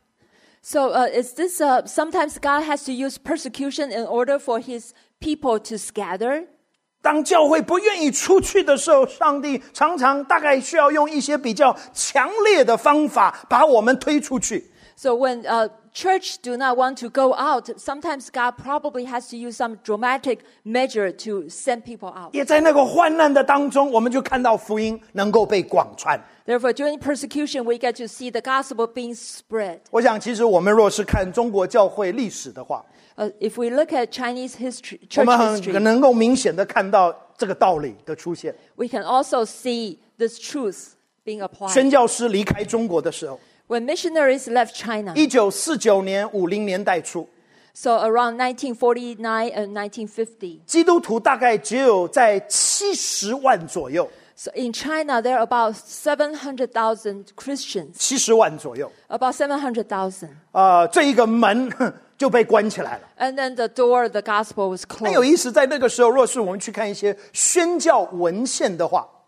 So is this sometimes God has to use persecution in order for his people to scatter? 当教会不愿意出去的时候，上帝常常大概需要用一些比较强烈的方法把我们推出去。 So when church do not want to go out, sometimes God probably has to use some dramatic measure to send people out. 也在那个患难的当中，我们就看到福音能够被广传。 Therefore, during persecution, we get to see the gospel being spread. 我想，其实我们若是看中国教会历史的话， If we look at Chinese history, 我 church 们很 history, 能够明显的看到这个道理的出现。 we can also see this truth being applied. 宣教师离开中国的时候， When missionaries left China, 1949年50年代初， so around 1949 and 1950, 基督徒大概只有在70万左右， so in China there are about 700,000 Christians, 70万左右。 about 700,000. 这一个门就被关起来了。 And then the door of the gospel was 很有 closed. 意思，在那个时候，若是我们去看一些宣教文献的话，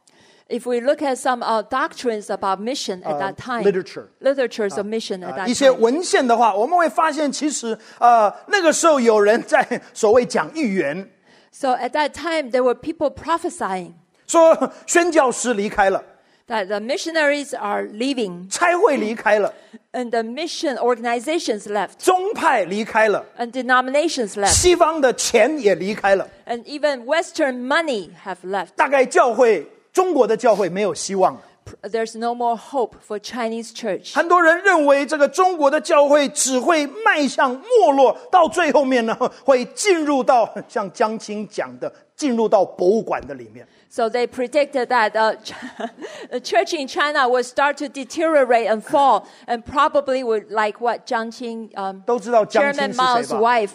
If we look at some doctrines about mission at that time, literatures of mission at that 一些 time, 文献的话，我们会发现，其实那个时候有人在所谓讲预言， so at that time there were people prophesying 说宣教师离开了， that the missionaries are leaving 差会离开了， and the mission organizations left 宗派离开了， and denominations left 西方的钱也离开了， and even Western money have left. 大概中国的教会没有希望了。 There's no more hope for Chinese church. 很多人认为这个中国的教会只会迈向没落，到最后面呢，会进入到像江青讲的，进入到博物馆的里面。 So they predicted that the church in China would start to deteriorate and fall, and probably would like what Jiang Qing, 都知道江青 Chairman 是 Mao's 谁吧？ wife,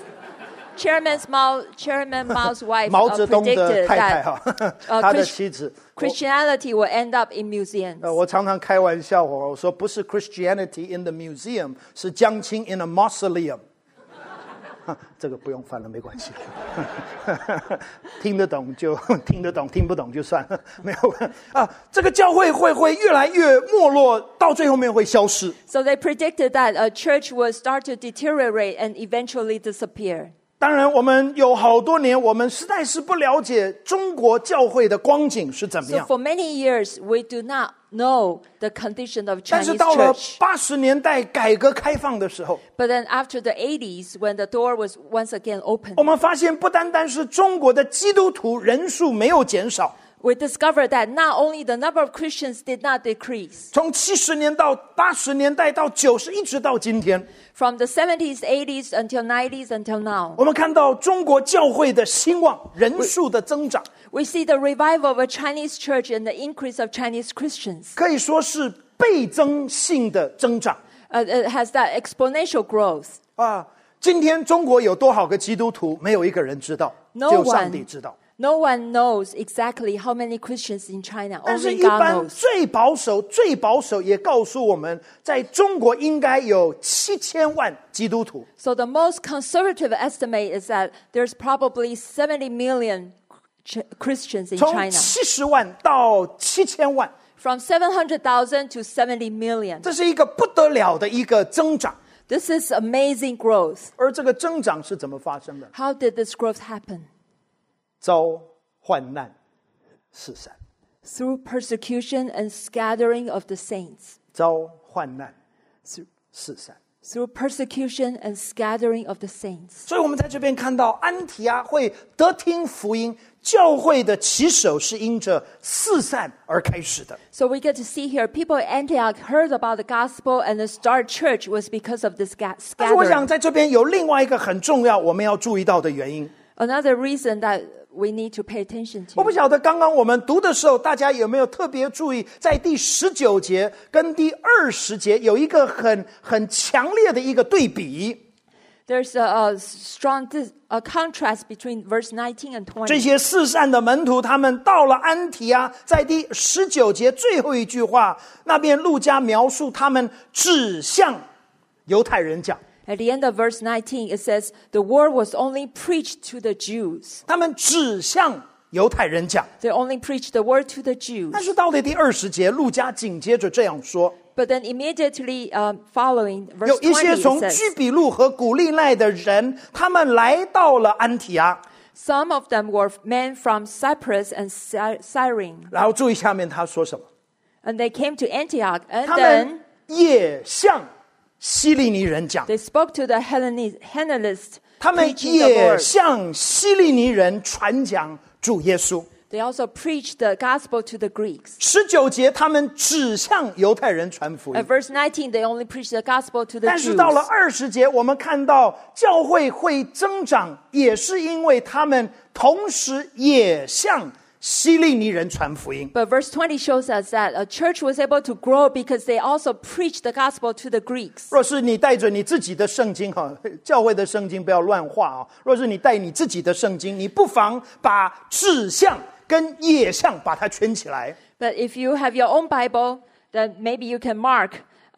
Chairman Mao's wife 毛泽东的 predicted 太太 that 哈，他的妻子。 Christianity will end up in museums. 我常常开玩笑，我说不是 Christianity in the museum， 是江青 in a mausoleum。这个不用翻了，没关系。听得懂就听得懂，听不懂就算了，没有这个教会会越来越没落，到最后面会消失。 So they predicted that a church would start to deteriorate and eventually disappear. 当然，我们有好多年，我们实在是不了解中国教会的光景是怎么 So 样。 for many years, we do not know the condition of 但是 Chinese 到了 church. 80年代改革开放的时候， But then after the 80s, when the door was once again opened, 我们发现不单单是中国的基督徒人数没有减少， we discovered that not only the number of Christians did not decrease. 从70年到80年代到90，一直到今天， From the 70s, 80s, until 90s, until now. 我们看到中国教会的兴旺，人数的增长， We see the revival of a Chinese church and the increase of Chinese Christians. 可以说是倍增性的增长 It has that exponential growth. 今天中国有多少个基督徒，没有一个人知道，只 No 有上帝 one, 知道。 no one knows exactly how many Christians in China. 但是 Only 一 God 般 knows. 最保守也告诉我们，在中国应该有7000万基督徒。 So the most conservative estimate is that there's probably 70 million Christians in 从 China. 70万到7000万， From 700,000 to 70 million. 这是一个不得了的一个增长。 This is amazing growth. 而这个增长是怎么发生的？ How did this growth happen? 遭患难四散， Through persecution and scattering of the saints. 遭患难四散。 Through persecution and scattering of the saints. 所以我们在这边看到安提阿会得听福音，教会的起手是因着四散而开始的。 So we get to see here, people at Antioch heard about the gospel and the start church was because of this 但是我想 scattering. 在这边有另外一个很重要我们要注意到的原因。 Another reason that we need to pay attention 我不 to. 晓得刚刚我们读的时候，大家有没有特别注意，在第19节跟第20节有一个很强烈的一个对比。 There's a strong contrast between verse 19 and 20. 这些四散的门徒，他们到了安提阿，在第19节最后一句话，那边路加描述他们只向犹太人讲。 At the end of verse 19, it says, the word was only preached to the Jews. 他们只向犹太人讲。 They only preached the word to the Jews. 但是到了第20节，路加紧接着这样说： But then immediately following, verse 有一些 20, 从 it says, 居比路和古利奈的人，他们来到了安提阿。 some of them were men from Cyprus and Cyrene. 然后注意下面他说什么？ And they came to Antioch, and 他 then 们也向希利尼人讲， they spoke to the Hellenists, 他们 preaching the 也 word. 向希利尼人传讲主耶稣。 They also preached the gospel to the Greeks. 19节，他们只向犹太人传福 At 音。 verse 19, they only preached the gospel to the 但是 Jews. 到了20节，我们看到教会会增长，也是因为他们同时也向希利尼人传福音。 But verse 20 shows us that a church was able to grow because they also preached the gospel to the Greeks. 若是你带着你自己的圣经教会的圣经不要乱画若是你带你自己的圣经，你不妨把指向跟也向把它圈起来。 But if you have your own Bible, then maybe you can mark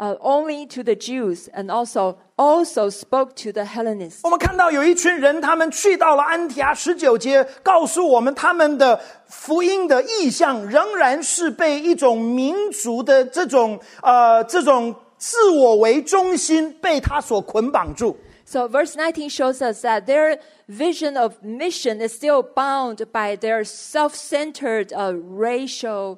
only to the Jews and also spoke to the Hellenists. 我们看到有一群人，他们去到了安提阿，19节告诉我们，他们的福音的意向仍然是被一种民族的这种自我为中心被他所捆绑住。 So verse 19 shows us that their vision of mission is still bound by their self-centered racial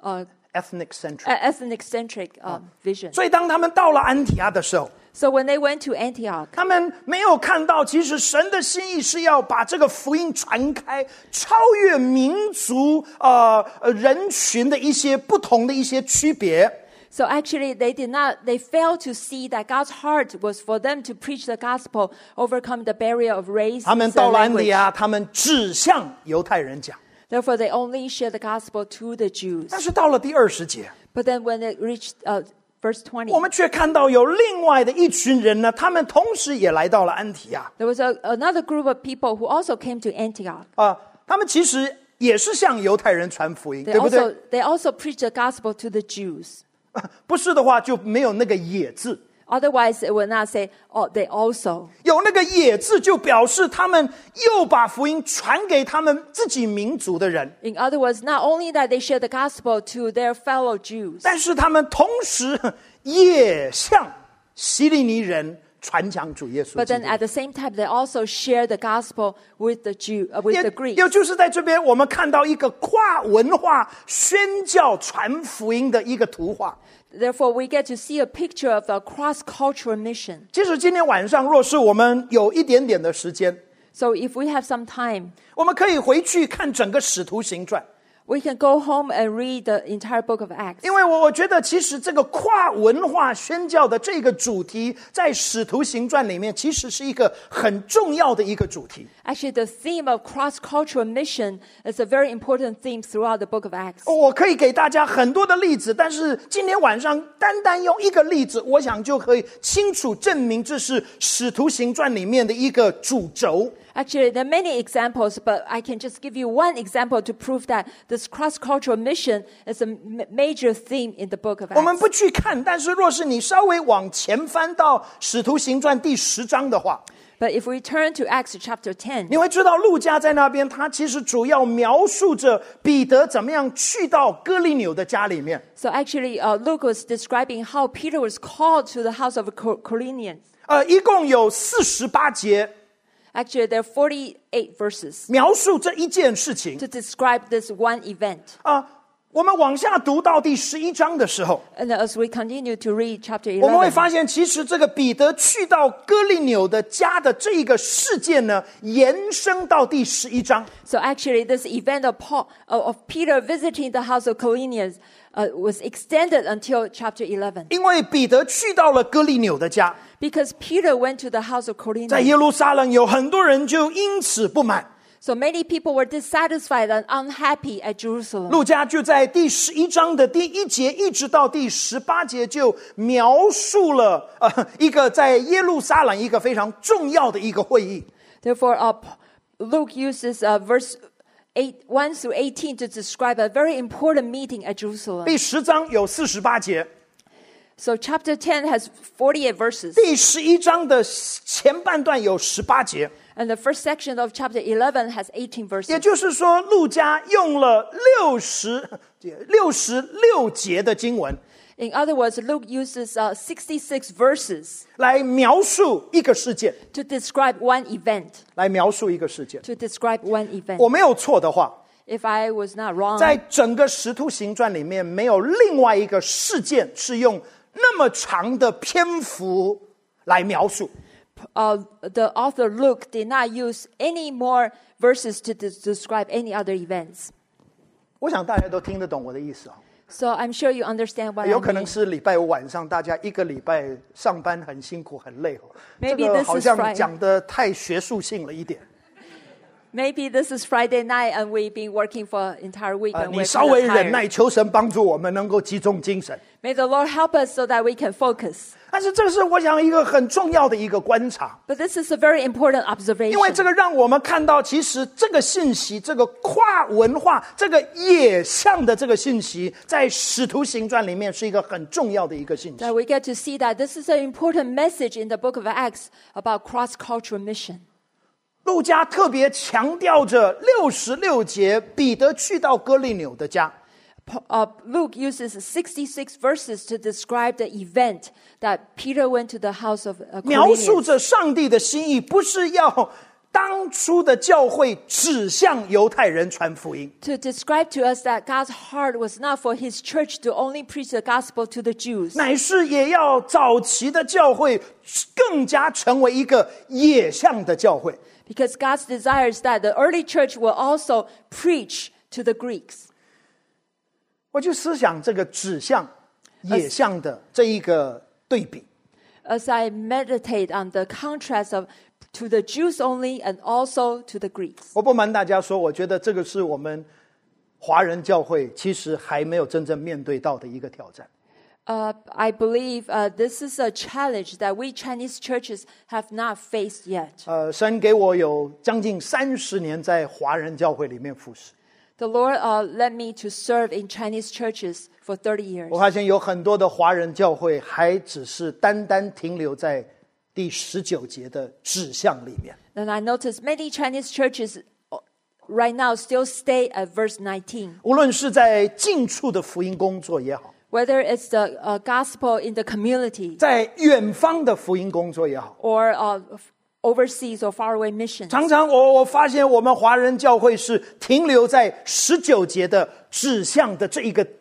ethnic-centric vision. 所以当他们到了安提阿的时候， So when they went to Antioch, 他们没有看到，其实神的心意是要把这个福音传开，超越民族人群的一些不同的一些区别。 so actually they failed to see that God's heart was for them to preach the gospel, overcome the barrier of race 他们 and 到了安提 language. 阿，他们只向犹太人讲。 Therefore, they only share the gospel to the Jews. 但是到了第20节， But then when it reached verse 20, 我们却看到有另外的一群人呢，他们同时也来到了安提阿。 there was another group of people who also came to Antioch. 他们其实也是向犹太人传福音，对不对？ They also preached the gospel to the Jews. 不是的话，就没有那个也字。 Otherwise, it would not say, oh, they also. 有那个也字，就表示他们又把福音传给他们自己民族的人。 In other words, not only that they share the gospel to their fellow Jews, 但是他们同时也向希利尼人传讲主耶稣 but 基 then 督。 at the same time, they also share the gospel with the with the Greeks. 也就是在这边，我们看到一个跨文化宣教传福音的一个图画。 Therefore, we get to see a picture of a cross-cultural mission. 其实今天晚上，若是我们有一点点的时间， So if we have some time, 我们可以回去看整个使徒行传。 we can go home and read the entire book of Acts. 因为我觉得，其实这个跨文化宣教的这个主题，在使徒行传里面，其实是一个很重要的一个主题。 Actually, the theme of cross-cultural mission is a very important theme throughout the book of Acts. 我可以给大家很多的例子，但是今天晚上单用一个例子，我想就可以清楚证明这是使徒行传里面的一个主轴。 Actually, there are many examples, but I can just give you one example to prove that this cross-cultural mission is a major theme in the book of 我们 Acts. 不去看，但是若是你稍微往前翻到使徒行传第10章的话， But if we turn to Acts chapter 10, 你会知道路加在那边，他其实主要描述着彼得怎么样去到哥利纽的家里面。 so actually Luke was describing how Peter was called to the house of Corinthians. 一共有48节 Actually, there are 48 verses 描述这一件事情 to describe this one event. 我们往下读到第11章的时候， And as we continue to read chapter 我们会 11, 发现，其实这个彼得去到哥利纽的家的这一个事件呢，延伸到第11章。 so actually this event of Peter visiting the house of Corinthians was extended until chapter 11. 因为彼得去到了哥利纽的家， Because Peter went to the house of 在 Corinthians. 耶路撒冷有很多人就因此不满。 So many people were dissatisfied and unhappy at Jerusalem. 路加就在第11章的第1节一直到第18节就描述了一个在耶路撒冷一个非常重要的一个会议。 Therefore, Luke uses verse 1 through 18 to describe a very important meeting at Jerusalem. 第10章有48节， So chapter 10 has 48 verses. 第11章的前半段有18节。 And the first section of chapter 11 has 18 verses. 也就是说，路加用了66节的经文 In other words, Luke uses 66 verses 来描述一个事件， to describe one event. 来描述一个事件。 To describe one event. 我没有错的话， If I was not wrong, 在整个使徒行传里面，没有另外一个事件是用那么长的篇幅来描述。 the author Luke did not use any more verses to describe any other events. 我想大家都听得懂我的意思啊。 So I'm sure you understand what I 有可能 mean. 是礼拜五晚上，大家一个礼拜上班很辛苦很累哦。这 Maybe 个 this 好 is 像 Friday. 讲的太学术性了一点。 Maybe this is Friday night and we've been working for entire week and 你 we're 稍 kind 微 of 忍 tired. 耐，求神帮助我们能够集中精神。 May the Lord help us so that we can focus. 但是这是我想一个很重要的一个观察， But this is a very important 因为这 observation. 个让我们看到，其实这个信息，这个跨文化、这个野象的这个信息，在使徒行传里面是一个很重要的一个信息。 That we get to see that this is an important message in the book of Acts about cross-cultural mission. 路加特别强调着66节，彼得去到哥利纽的家。 Luke uses 66 verses to describe the event that Peter went to the house of 描述 Cornelius. 着上帝的心意，不是要当初的教会指向犹太人传福音， To describe to us that God's heart was not for his church to only preach the gospel to the Jews, 乃是也要早期的教会更加成为一个野象的教会。 because God's desire is that the early church will also preach to the Greeks. 我就思想这个指向野象的这一个对比。 As I meditate on the contrast of to the Jews only and also to the Greeks. 我不瞒大家说，我觉得这个是我们华人教会其实还没有真正面对到的一个挑战。 I believe this is a challenge that we Chinese churches have not faced yet. 神给我有将近30年在华人教会里面服侍， The Lord led me to serve in Chinese churches for 30 years. 我发现有很多的华人教会还只是单单停留在第19节的指向里面。 And I noticed many Chinese churches right now still stay at verse 19. 无论是在近处的福音工作也好， Whether it's the gospel in the community 在远方的福音工作也好， or overseas or faraway missions. 常常我发现我们华人教会是停留在19节的指向的这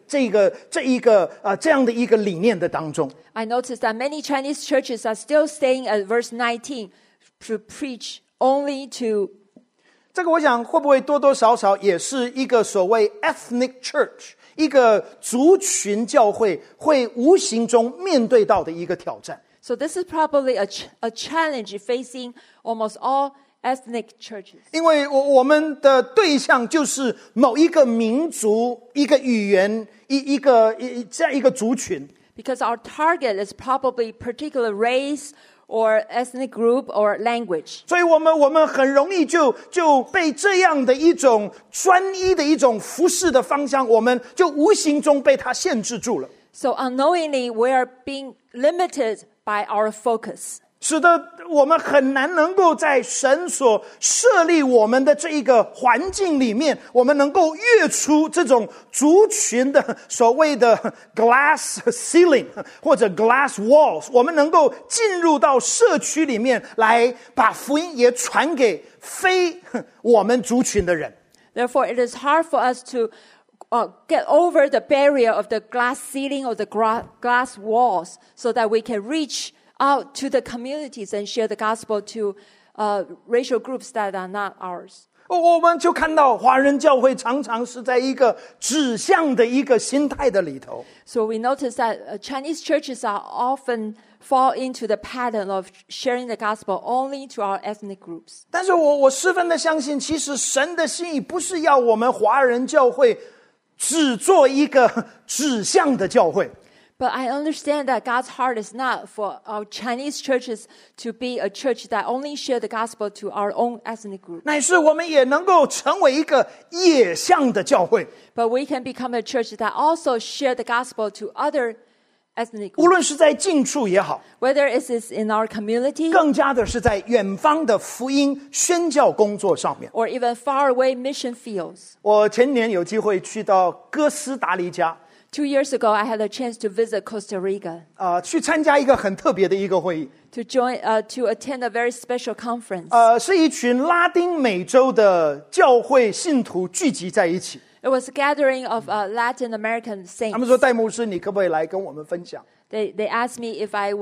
样的一个理念的当中。 I noticed that many Chinese churches are still staying at verse 19 to preach only to 这个我想会不会多多少少也是一个所谓 ethnic church， 一个族群教会会无形中面对到的一个挑战。 So this is probably a challenge facing almost all ethnic churches. 因为我们的对象就是某一个民族、一个语言、这样一个族群。 Because our target is probably particular race or ethnic group or language. 所以我们很容易就被这样的一种专一的一种服事的方向，我们就无形中被它限制住了。 So unknowingly, we are being limited by our focus. 使得我们很难能够在神所设立我们的这一个环境里面，我们能够跃出这种族群的所谓的 glass ceiling 或者 glass walls， 我们能够进入到社区里面来把福音也传给非我们族群的人。 Therefore, it is hard for us to get over the barrier of the glass ceiling or the glass walls so that we can reach out to the communities and share the gospel to racial groups that are not ours. 我们就看到华人教会常常是在一个指向的一个心态的里头。 So we notice that Chinese churches are often fall into the pattern of sharing the gospel only to our ethnic groups. 但是我十分的相信，其实神的心意不是要我们华人教会只做一个指向的教会。 But I understand that God's heart is not for our Chinese churches to be a church that only share the gospel to our own ethnic group. 乃是我们也能够成为一个野象的教会， But we can become a church that also share the gospel to other ethnic 无 groups. 论是在近处也好， Whether it is in our community 更加的是在远方的福音宣教工作上面。 or even faraway mission fields. 我前年有机会去到哥斯达黎加， 2 years ago, I had a chance to visit Costa Rica 去参加一个很特别的一个会议。 to attend a very special conference. 是一群拉丁美洲的教会信徒聚集在一起。 It was a gathering of Latin American 他们 saints. 说：“戴牧师，你可不可以来跟我们分享 They asked me if I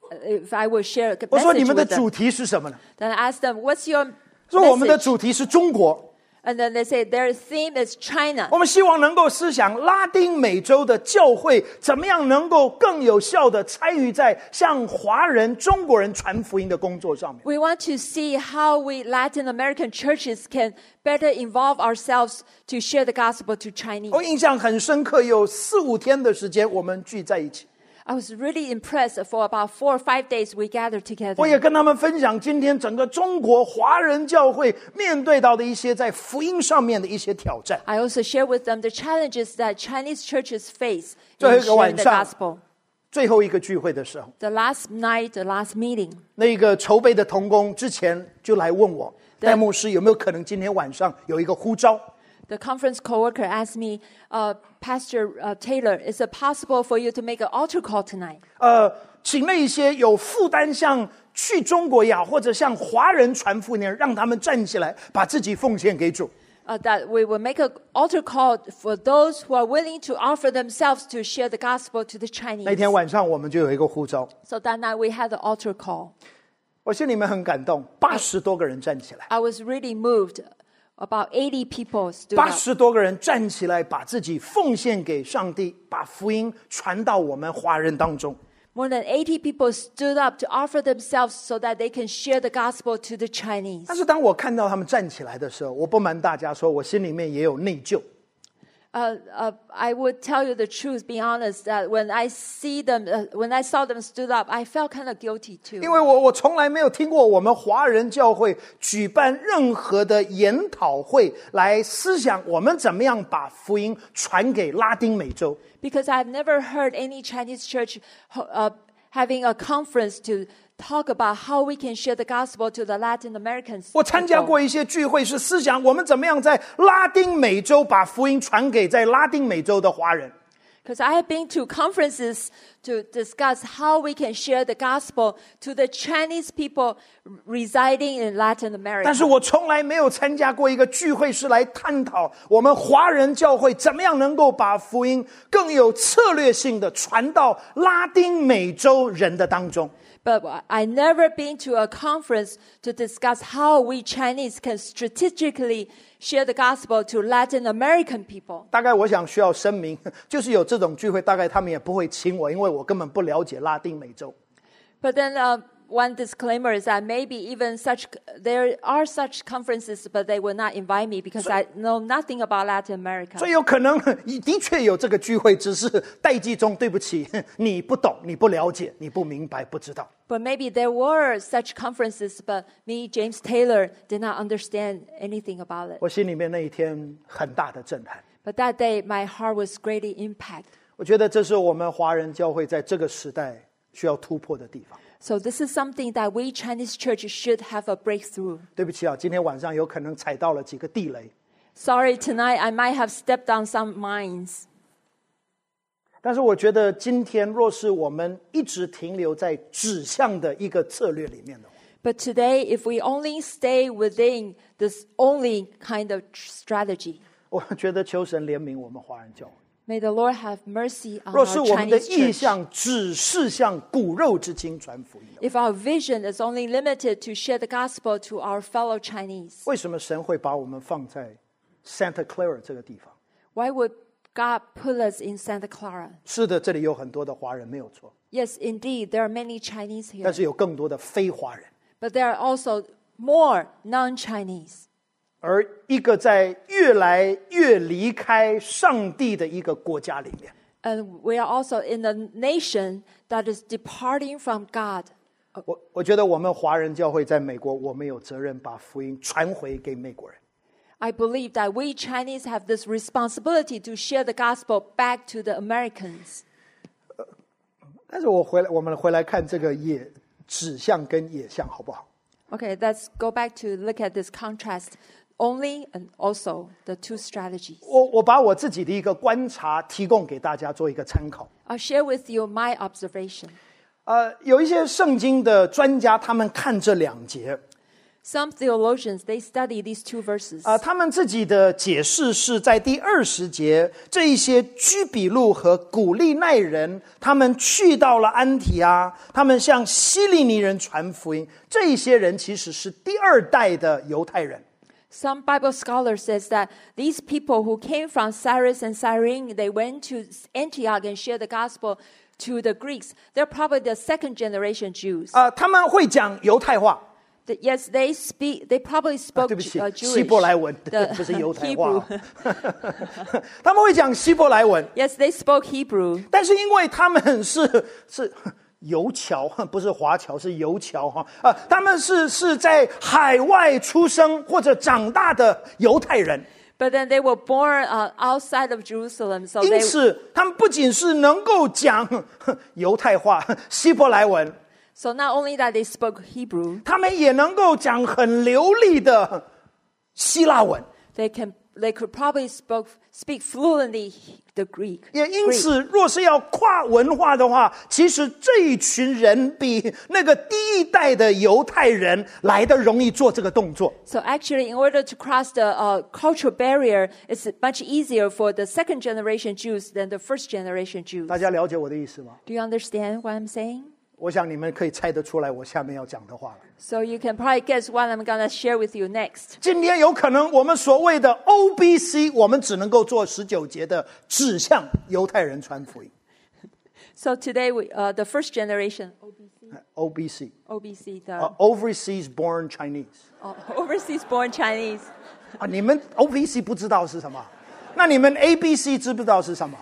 would share a？” 我说：“你 message 们的 with them. 主题是什么呢 Then I asked them, "What's your？” 说：“我们的 message? 主题是中国。” And then they say their theme is China. 我们希望能够思想拉丁美洲的教会怎么样能够更有效地参与在向华人、中国人传福音的工作上面。 We want to see how we Latin American churches can better involve ourselves to share the gospel to Chinese. 我印象很深刻，有4-5天的时间我们聚在一起。 I was really impressed. For about 4 or 5 days, we gathered together. 我也跟他们分享今天整个中国华人教会面对到的一些在福音上面的一些挑战。 I also share with them the challenges that Chinese churches face 最后 in 一个晚 sharing the 上 gospel. 最后一个聚会的时候， The last night, the last meeting, 那个筹备的同工之前就来问我，戴牧师有没有可能今天晚上有一个呼召？ the conference co-worker asked me, Pastor Taylor, is it possible for you to make an altar call tonight? 请那一些有负担向去中国呀，或者向华人传福音的人，让他们站起来，把自己奉献给主。 That we will make an altar call for those who are willing to offer themselves to share the gospel to the 那 Chinese. 天晚上我们就有一个呼召， So that night we had the altar call. 我心里面很感动，80多个人站起来。 I was really moved. About 80 people stood up. 80多个人站起来，把自己奉献给上帝，把福音传到我们华人当中。 More than 80 people stood up to offer themselves so that they can share the gospel to the Chinese. 但是当我看到他们站起来的时候，我不瞒大家说，我心里面也有内疚。 I would tell you the truth, be honest, that when I saw them stood up, I felt kind of guilty too. 因为我从来没有听过我们华人教会举办任何的研讨会来思想我们怎么样把福音传给拉丁美洲。 Because I've never heard any Chinese church having a conference to talk about how we can share the gospel to the Latin Americans. 我参加过一些聚会，是思想我们怎么样在拉丁美洲把福音传给在拉丁美洲的华人。 Because I have been to conferences to discuss how we can share the gospel to the Chinese people residing in Latin 但是 America. 我从来没有参加过一个聚会是来探讨我们华人教会怎么样能够把福音更有策略性的传到拉丁美洲人的当中。 But I never been to a conference to discuss how we Chinese can strategically share the gospel to Latin American people. 大概我想需要声明，就是有这种聚会，大概他们也不会请我，因为我根本不了解拉丁美洲。 But then one disclaimer is that maybe even there are such conferences, but they will not invite me because I know nothing about Latin America. 所以有可能的确有这个聚会，只是代际中对不起，你不懂，你不了解，你不明白，不知道。 But maybe there were such conferences, but me, James Taylor, did not understand anything about it. 我心里面那一天很大的震撼。 But that day, my heart was greatly impacted. 我觉得这是我们华人教会在这个时代需要突破的地方。 So this is something that we Chinese church should have a breakthrough. 对不起啊，今天晚上有可能踩到了几个地雷， Sorry, tonight I might have stepped on some mines. 但是我觉得今天若是我们一直停留在指向的一个策略里面的话， But today, if we only stay within this only kind of strategy, 我觉得求神怜悯我们华人教会。 may the Lord have mercy on 若 our 是我们的 Chinese 意 church. 向只是向骨肉之亲传福音的话， If our vision is only limited to share the gospel to our fellow Chinese, 为什么神会把我们放在 Santa Clara 这个地方？ why would God put us in Santa Clara? 是的，这里有很多的华人没有错， Yes, indeed, there are many Chinese 但 here, 是有更多的非华人。 but there are also more non-Chinese. 而一个在越来越离开上帝的一个国家里面， And we are also in a nation that is departing from God. 我觉得我们华人教会在美国，我们有责任把福音传回给美国人。 I believe that we Chinese have this responsibility to share the gospel back to the Americans. 但是我们回来看这个指向跟野向好不好？ Okay, let's go back to look at this contrast, only and also the two strategies. 我把我自己的一个观察提供给大家做一个参考。 I'll share with you my observation. 有一些圣经的专家，他们看这两节， Some theologians, they study these two verses. 他们自己的解释是在第20节，这一些居比路和古利奈人，他们去到了安提阿，他们向希利尼人传福音。这一些人其实是第2代的犹太人。 Some Bible scholars says that these people who came from Cyrus and Cyrene, they went to Antioch and shared the gospel to the Greeks. They're probably the second generation Jews. 他们会讲犹太话。 Yes, they probably spoke 对不起， Jewish. 希伯来文 the 不是犹太 Hebrew. 话。他们会讲希伯来文， Yes, they spoke Hebrew. 但是因为他们是油侨，不是华侨，是油侨哈。他们是在海外出生或者长大的犹太人。 But then they were born outside of Jerusalem, so 因 they 此，他们不仅是能够讲犹太话、希伯来文， so not only that they spoke Hebrew, 他们也能够讲很流利的希腊文。 they could probably speak fluently the Greek. 也因此，若是要跨文化的话，其实这一群人比那个第一代的犹太人来得容易做这个动作。 So actually, in order to cross the cultural barrier, it's much easier for the second generation Jews than the first generation Jews. 大家了解我的意思吗？ Do you understand what I'm saying? 我想你们可以猜得出来我下面要讲的话了。 So you can probably guess what I'm going to share with you next. 今天有可能我们所谓的 OBC， 我们只能够做19节的指向犹太人传福音。 So today, the first generation, OBC， OBC, the Overseas Born Chinese。 overseas born Chinese. 你们 OBC 不知道是什么？那你们 ABC 知不知道是什么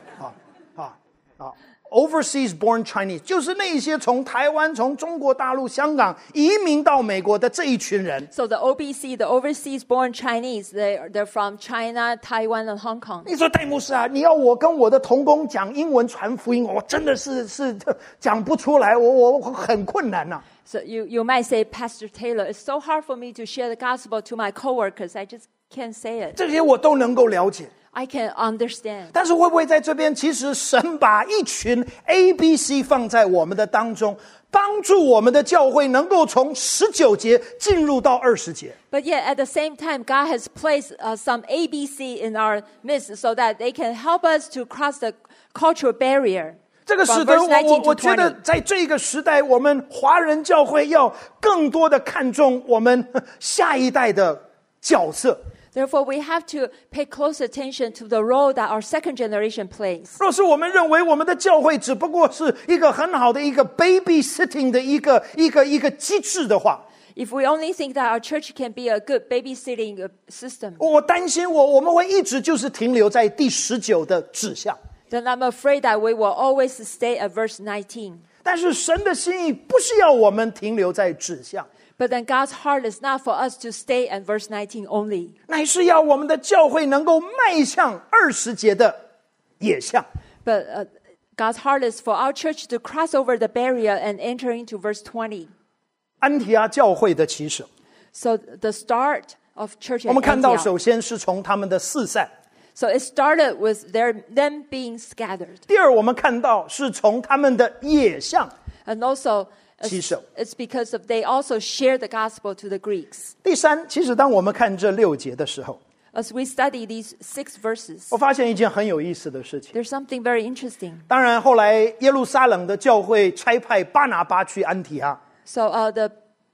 ？Overseas born Chinese 就是那些从台湾、从中国大陆、香港移民到美国的这一群人。 So the OBC, the overseas born Chinese, they're from China, Taiwan, and Hong Kong. 你说戴牧师啊，你要我跟我的同工讲英文传福音，我真的是讲不出来，我很困难呐。 So you might say, Pastor Taylor, it's so hard for me to share the gospel to my coworkers. I just can't say it. 这些我都能够了解。 I can understand. 但是会不会在这边，其实神把一群 ABC 放在我们的当中，帮助我们的教会能够从19节进入到20节。 But yet, at the same time, God has placed some ABC in our midst so that they can help us to cross the cultural barrier. 这个使 From 得 verse 19 to 我觉得 20. 在这个时代，我们华人教会要更多的看重我们下一代的角色。 Therefore, we have to pay close attention to the role that our second generation plays. 若是我们认为我们的教会只不过是一个很好的一个 babysitting 的一个机制的话， If we only think that our church can be a good babysitting system, 我担心我们会一直就是停留在第19的指向。 then I'm afraid that we will always stay at verse 19. 但是神的心意不是要我们停留在指向， But then God's heart is not for us to stay at verse 19 only, 乃是要我们的教会能够迈向20节的野向。 but God's heart is for our church to cross over the barrier and enter into verse 20. 安提阿教会的起手， So the start of church 我们 at 看到 Antioch. 首先是从他们的四散， So it started with them being scattered. 第二我们看到是从他们的野向， And also, 起手。 it's because of they also shared the gospel to the Greeks. 第三，其实当我们看这6节的时候， As we study these 6 verses, 我发现一件很有意思的事情。 there's something very interesting. 当然，后来耶路撒冷的教会差派巴拿巴去安提阿， So the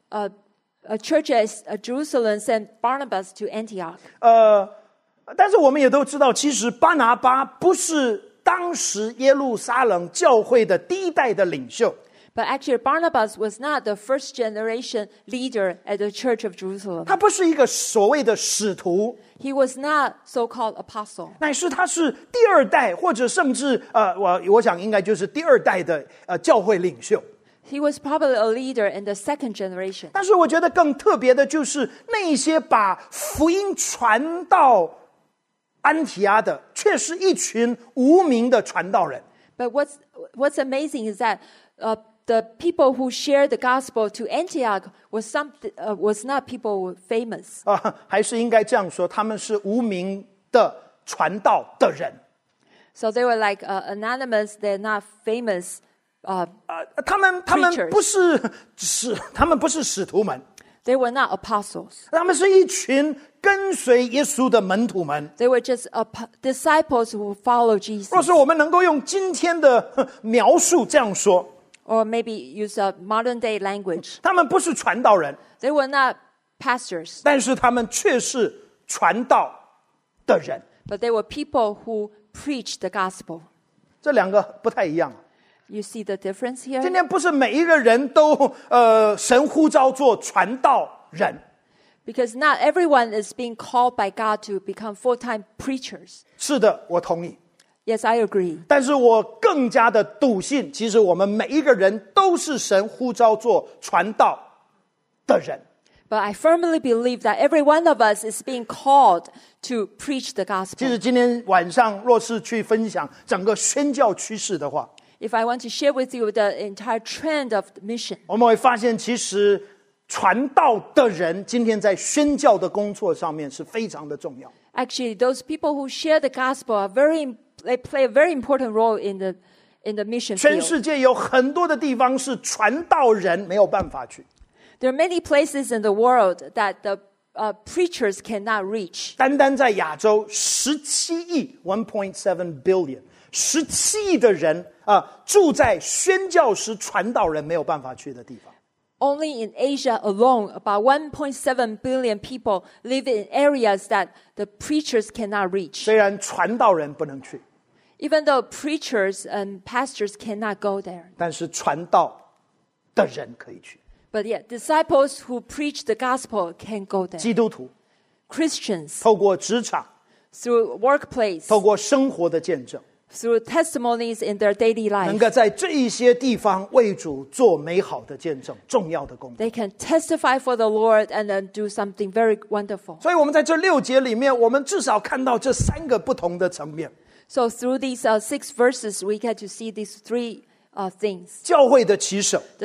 church at Jerusalem sent Barnabas to Antioch. 但是我们也都知道，其实巴拿巴不是当时耶路撒冷教会的第一代的领袖， But actually, Barnabas was not the first generation leader at the church of Jerusalem. 他不是一个所谓的使徒， He was not so-called apostle. 乃是他是第2代，或者甚至我想应该就是第2代的教会领袖。 He was probably a leader in the second generation. 但是我觉得更特别的就是那一些把福音传到安提阿的，却是一群无名的传道人。 But what's amazing is that the people who shared the gospel to Antioch was not people who were famous. 还是应该这样说，他们是无名的传道的人。 So they were like anonymous. They're not famous. 他们不是使徒们， They were not apostles. 他们是一群跟随耶稣的门徒们。 They were just disciples who follow Jesus. 若是我们能够用今天的描述这样说， Or maybe use a modern day language. 他们不是传道人， They were not pastors, 但是他们却是传道的人。 but they were people who preached the gospel. 这两个不太一样。 You see the difference here? 今天不是每一个人都神呼召做传道人。 Because not everyone is being called by God to become full-time preachers. 是的，我同意。 Yes, I agree. 但是我更加的笃信，其实我们每一个人都是神呼召做传道的人。 But I firmly believe that every one of us is being called to preach the 其 gospel. 实今天晚上若是去分享整个宣教趋势的话， If I want to share with you the entire trend of the mission, 我们会发现，其实传道的人今天在宣教的工作上面是非常的重要。 actually, those people who share the gospel they play a very important role in the mission 全 field. 世界有很多的地方是传道人没有办法去， There are many places in the world that the preachers cannot reach. 单单在亚洲17亿 1.7 billion。17亿的人住在宣教师传道人没有办法去的地方。 Only in Asia alone, about 1.7 billion people live in areas that the preachers cannot reach. 虽然传道人不能去， Even though preachers and pastors cannot go there. 但是传道的人可以去。 But yet, disciples who preach the gospel can go there. 基督徒 Christians, 透过职场， through workplace, 透过生活的见证， through testimonies in their daily 能 life, 够在这一些地方为主做美好的见证，重要的工作。 they can testify for the Lord and then do something very wonderful. 所以我们在这6节里面，我们至少看到这3个不同的层面。 So through these 6 verses, we get to see these 3 things. 教会的起手， The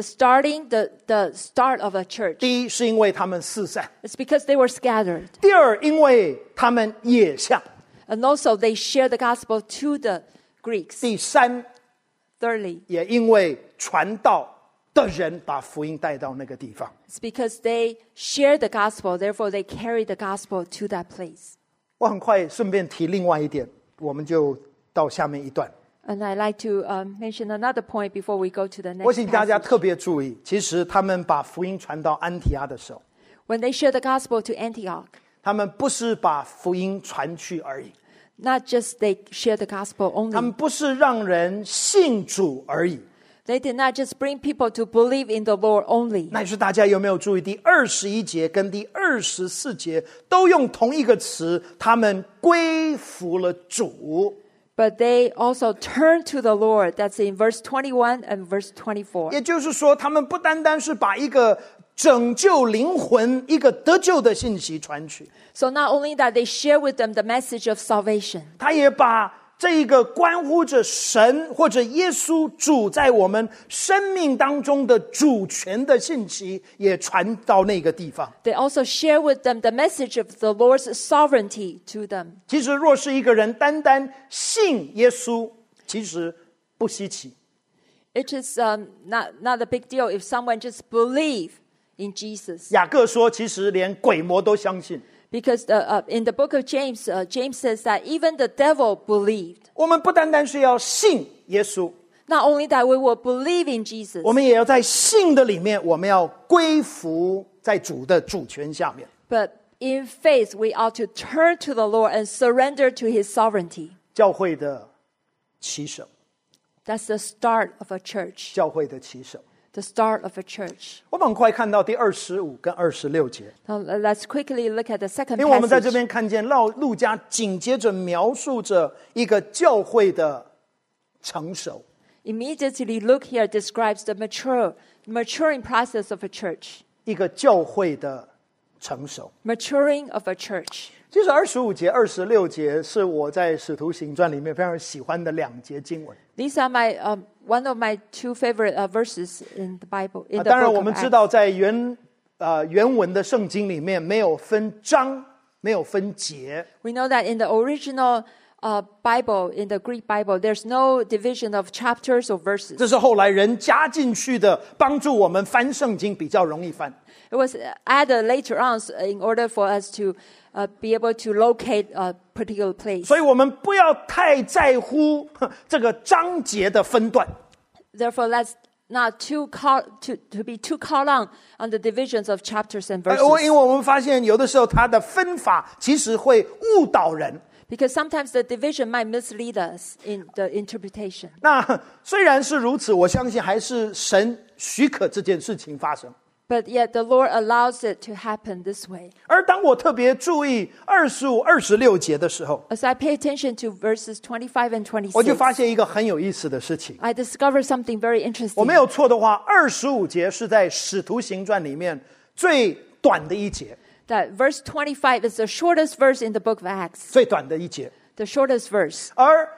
start of a church. 第一是因为他们四散， It's because they were scattered. 第二因为他们野向， And also they shared the gospel to the Greeks. 第三 Thirdly, 也因为传道的人把福音带到那个地方。 it's because they shared the gospel, therefore they carried the gospel to that place. 我很快顺便提另外一点，我们就到下面一段。 And I'd like to mention another point before we go to the 我 next 请大家 passage. 特别注意，其实他们把福音传到安提阿的时候， When they shared the gospel to Antioch, 他们不是把福音传去而已， not just they shared the gospel 他们 only. 不是让人信主而已。 They did not just bring people to believe in the Lord only. 那是大家有没有注意，第21节跟第24节都用同一个词，他们归服了主。 But they also turned to the Lord. That's in verse 21 and verse 24. 也就是说，他们不单单是把一个拯救灵魂、一个得救的信息传去， So not only that, they share with them the message of salvation. 他也把这一个关乎着神或者耶稣主在我们生命当中的主权的信息，也传到那个地方。 They also share with them the message of the Lord's sovereignty to them. 其实，若是一个人单单信耶稣，其实不稀奇。 It is not a big deal if someone just believe in Jesus. 雅各说，其实连鬼魔都相信。 Because in the book of James, James says that even the devil believed. 我们不单单是要信耶稣， Not only that, we will believe in Jesus. 我们也要在信的里面，我们要归服在主的主权下面。 But in faith, we ought to turn to the Lord and surrender to His sovereignty. 教会的起手， That's the start of a church. 教会的起手。 The start of a church. 我们很快看到第25跟26节， Now let's quickly look at the second 因为我们在这 passage. 边看见路加紧接着描述着一个教会的成熟。 Immediately look here describes the maturing process of a church. 一个教会的成熟。 Maturing of a church. 其实25节、26节是我在《使徒行传》里面非常喜欢的2节经文。 These are my one of my 2 favorite verses in the Bible. In the 当然， book 我 of 们知 Acts. 道在原文的圣经里面没有分章，没有分节。 We know that in the original Bible, in the Greek Bible, there's no division of chapters or verses. 这是后来人加进去的，帮助我们翻圣经比较容易翻。 It was added later on in order for us to be able to locate a particular place. 所以我们不要太在乎这个章节的分段。 Therefore, let's not to be too caught on the divisions of chapters and 因为 verses. 我们发现有的时候它的分法其实会误导人。 Because sometimes the division might mislead us in the interpretation. 那虽然是如此，我相信还是神许可这件事情发生。 But yet the Lord allows it to happen this way. 而当我特别注意25、26节的时候， As I pay attention to verses 25 and 我就发 26, 现一个很有意思的事情。 I discover something very 我 interesting. 没有错的话，25节是在《使徒行传》里面最短的一节， That verse 25 is the shortest verse in the book of Acts. 最短的一节。 The shortest verse. 而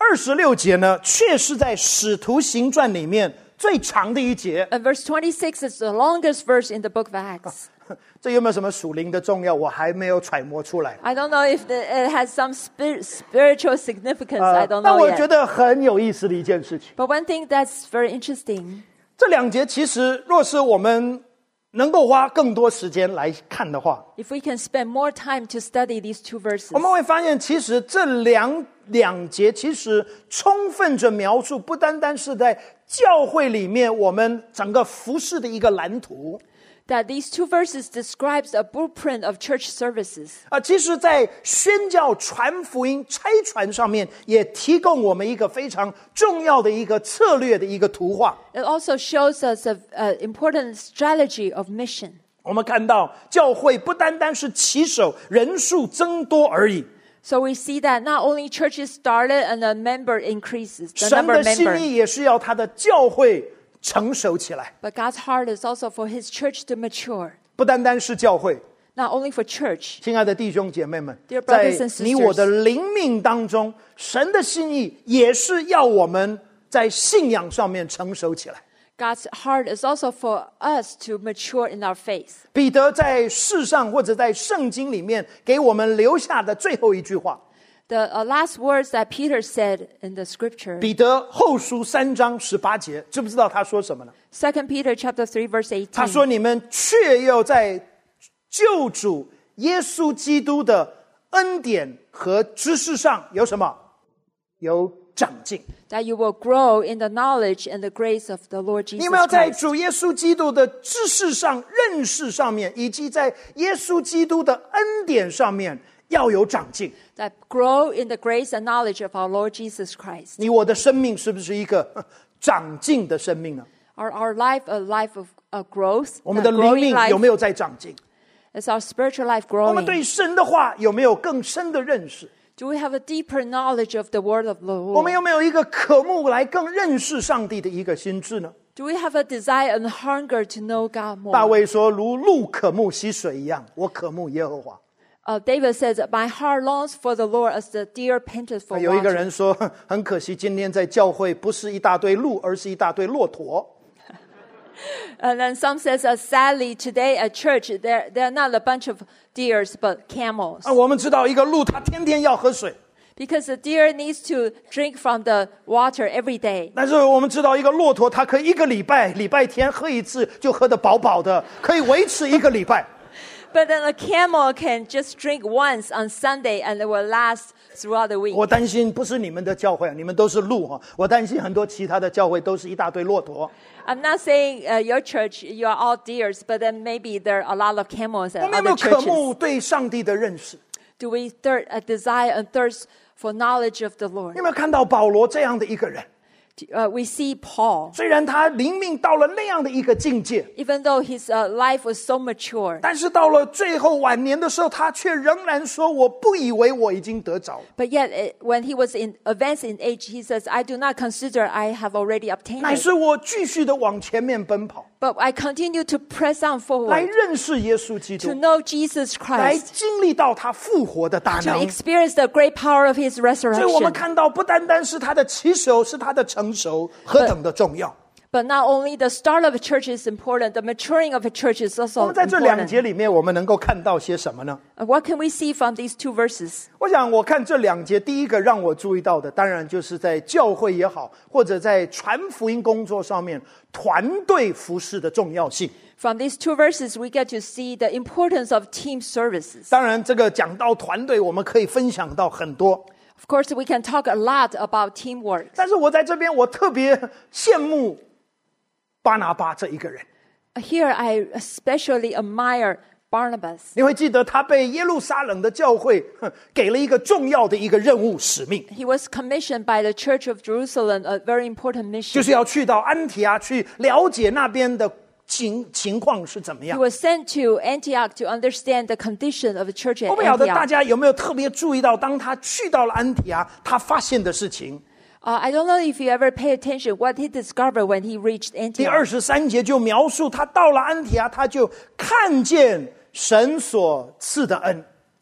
26节呢，却是在《使徒行传》里面最长的一节。 And verse 26 is the longest verse in the book of Acts. 这有没有什么属灵的重要？我还没有揣摩出来。 I don't know if it has some spiritual significance. I don't 但 know 我觉 yet. 得很有意思的一件事情。 But one thing that's very interesting, 这两节其实，若是我们能够花更多时间来看的话， if we can spend more time to study these two verses, 我们会发现，其实这两节其实充分着描述，不单单是在教会里面我们整个服事的一个蓝图。 that these two verses describes a blueprint of church services. 其实在宣教、传福音、差传上面，也提供我们一个非常重要的一个策略的一个图画。 It also shows us an important strategy of mission. 我们看到教会不单单是起手人数增多而已， So we see that not only churches started and the member increases, the 神 number 的 of 心 members. 意也是要他的教会成熟起来， But God's heart is also for His church to mature. 不单单是教会。 Not only for church. 亲爱的弟兄姐妹们， Dear 在 brothers and sisters 你我的灵命当中，神的心意也是要我们在信仰上面成熟起来。 God's heart is also for us to mature in our faith. 彼得在世上或者在圣经里面给我们留下的最后一句话， The last words that Peter said in the scripture, 彼得后书3章18节，知不知道他说什么呢？ 2 Peter chapter 3 verse 他 18. 说：“你们却要在救主耶稣基督的恩典和知识上有什么？有长进。 That you will grow in the knowledge and the grace of the Lord Jesus 你们要在 Christ. 主耶稣基督的知识上、认识上面，以及在耶稣基督的恩典上面要有长进。 That grow in the grace and knowledge of our Lord Jesus Christ. 你我的生命是不是一个长进的生命呢？ Our life a life of growth? 我们的 A 灵 growing 命 life? 有没有在长进？ Is our spiritual life 我们 growing? 对神的话有没有更深的认识？ Do we have a deeper knowledge of the word of the 我们 Lord? 有没有一个渴慕来更认识上帝的一个心智呢？ Do we have a desire and hunger to know God 大 more? 卫说：“如鹿渴慕溪水一样，我渴慕耶和华。” David says, "My heart longs for the Lord as the deer panteth for 有一个 water." 人说：“很可惜，今天在教会不是一大堆鹿，而是一大堆骆驼。” And then some says, sadly, today at church, they're not a bunch of deers, but camels. 我们知道一个鹿，它天天要喝水， Because the deer needs to drink from the water every day. 但是我们知道一个骆驼，它可以一个礼拜天喝一次就喝得饱饱的，可以维持一个礼拜。 But then a camel can just drink once on Sunday and it will last throughout the week. 我担心不是你们的教会，你们都是鹿哈。我担心很多其他的教会都是一大堆骆驼。 I'm not saying your church, you are all deers, but then maybe there are a lot of camels 我 at 们有没有 other 渴 churches. 慕对上帝的认识？ Do we desire and thirst for knowledge of the Lord? 有没有看到保罗这样的一个人？ We see Paul, 虽然他灵命到了那样的一个境界， even though his life was so mature, 但是到了最后晚年的时候，他却仍然说：“我不以为我已经得着。” but yet when he was advanced in age, he says, I do not consider I have already obtained 乃 it, 是我继续的往前面奔跑， but I continue to press on 来 forward 认识耶稣基 to 督， know Jesus 来 Christ, 经历到他复活的大 to 能。 experience the great power of his 所以我们 resurrection. 看到，不单单是他的起手，是他的成熟何等的重要。 But not only the start of a church is important, the maturing of a church is 我 also 们在这两节 important. 里面，我们能够看到些什么呢？ What can we see from these two verses? 我想，我看这两节，第一个让我注意到的，当然就是在教会也好，或者在传福音工作上面，团队服事的重要性。 From these two verses, we get to see the importance of team services. 当然，这个讲到团队，我们可以分享到很多。 Of course, we can talk a lot about teamwork. 但是我在这边，我特别羡慕巴拿巴这一个人。 Here I especially admire Barnabas. 你会记得他被耶路撒冷的教会给了一个重要的一个任务使命， He was commissioned by the Church of Jerusalem, a very important 就 mission. 是要去到安提阿去了解那边的情况是怎么 He 样。 was sent to Antioch to understand the condition of the church at 我不晓得大 Antioch. 家有没有特别注意到，当他去到了安提阿，他发现的事情。 I don't know if you ever pay attention what he discovered when he reached 第 Antioch. 23节就描述他到了安提阿，他就看见神所赐的恩。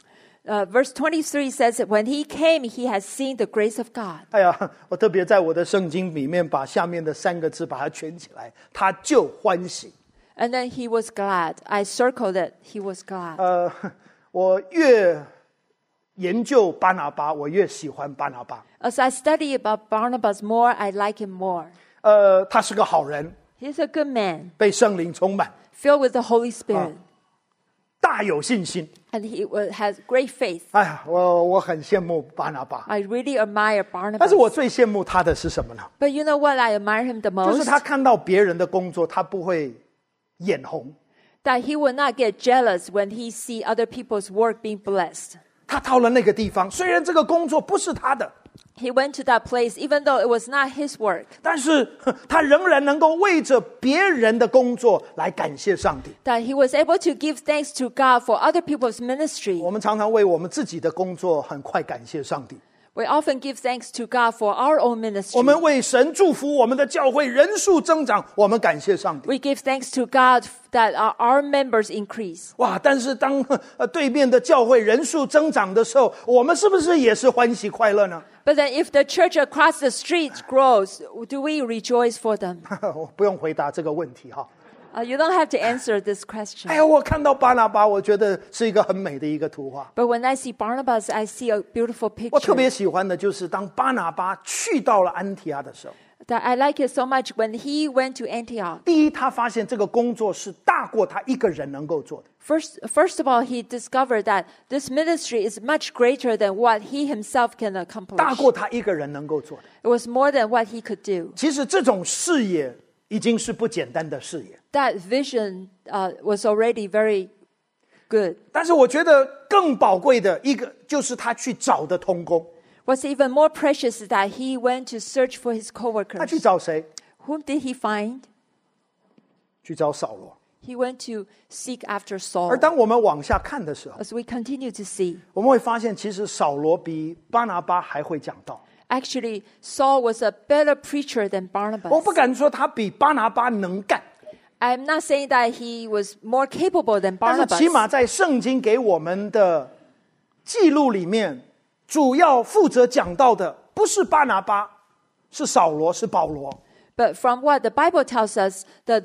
Verse 23 says that when he came, he has seen the grace of God. 哎呀，我特别在我的圣经里面把下面的3个字把它圈起来，他就欢喜。 And then he was glad. I circled it. He was glad. 我越研究巴拿巴，我越喜欢巴拿巴。 As I study about Barnabas more, I like him more. 他是个好人， He's a good man, 被圣灵充满， filled with the Holy Spirit. 大有信心。 And he has great faith. 哎呀，我很羡慕巴拿巴， I really admire 但是 Barnabas. 我最羡慕他的是什么呢？ But you know what I admire him the 就是 most? 他看到别人的工作，他不会眼红。 That he will not get jealous when he see other people's work being blessed. 他到了那个地方，虽然这个工作不是他的， He went to that place even though it was not his work. 但是他仍然能够为着别人的工作来感谢上帝。 That he was able to give thanks to God for other people's ministry. 我们常常为我们自己的工作很快感谢上帝， We often give thanks to God for our own ministry. 我们为神祝福我们的教会人数增长，我们感谢上帝。 We give thanks to God that our members increase. 哇！但是当对面的教会人数增长的时候，我们是不是也是欢喜快乐呢？ But then if the church across the street grows, do we rejoice for them? 我不用回答这个问题哈。 You don't have to answer this question. 哎呀，我看到巴拿巴，我觉得是一个很美的一个图画。 But when I see Barnabas, I see a beautiful 我特 picture. 别喜欢的就是当巴拿巴去到了安提阿的时候， That I like it so much when he went to Antioch. 第一，他发现这个工作是大过他一个人能够做的。 First of all, he discovered that this ministry is much greater than what he himself can 大 accomplish. 过他一个人能够做的。 It was more than what he could do. 其实这种视野已经是不简单的视野， That vision was already very good. 但是我觉得更宝贵的一个就是他去找的同工。 What's even more precious is that he went to search for his 他去 coworkers. 找谁？ Whom did he find? 去找扫罗。 He went to seek after 而 Saul. 当我们往下看的时候， As we continue to see, 我们会发现，其实扫罗比巴拿巴还会讲道。 actually, Saul was a better preacher than 我不 Barnabas. 敢说他比巴拿巴能干， I'm not saying that he was more capable than 但是起 Barnabas. 码在圣经给我们的记录里面，主要负责讲道的不是巴拿巴，是扫罗，是保罗。 But from what the Bible tells us,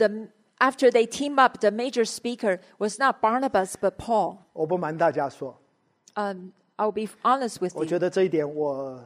after they team up, the major speaker was not Barnabas but Paul. 我不瞒大家说， I'll be honest with 我 you 觉得这一点我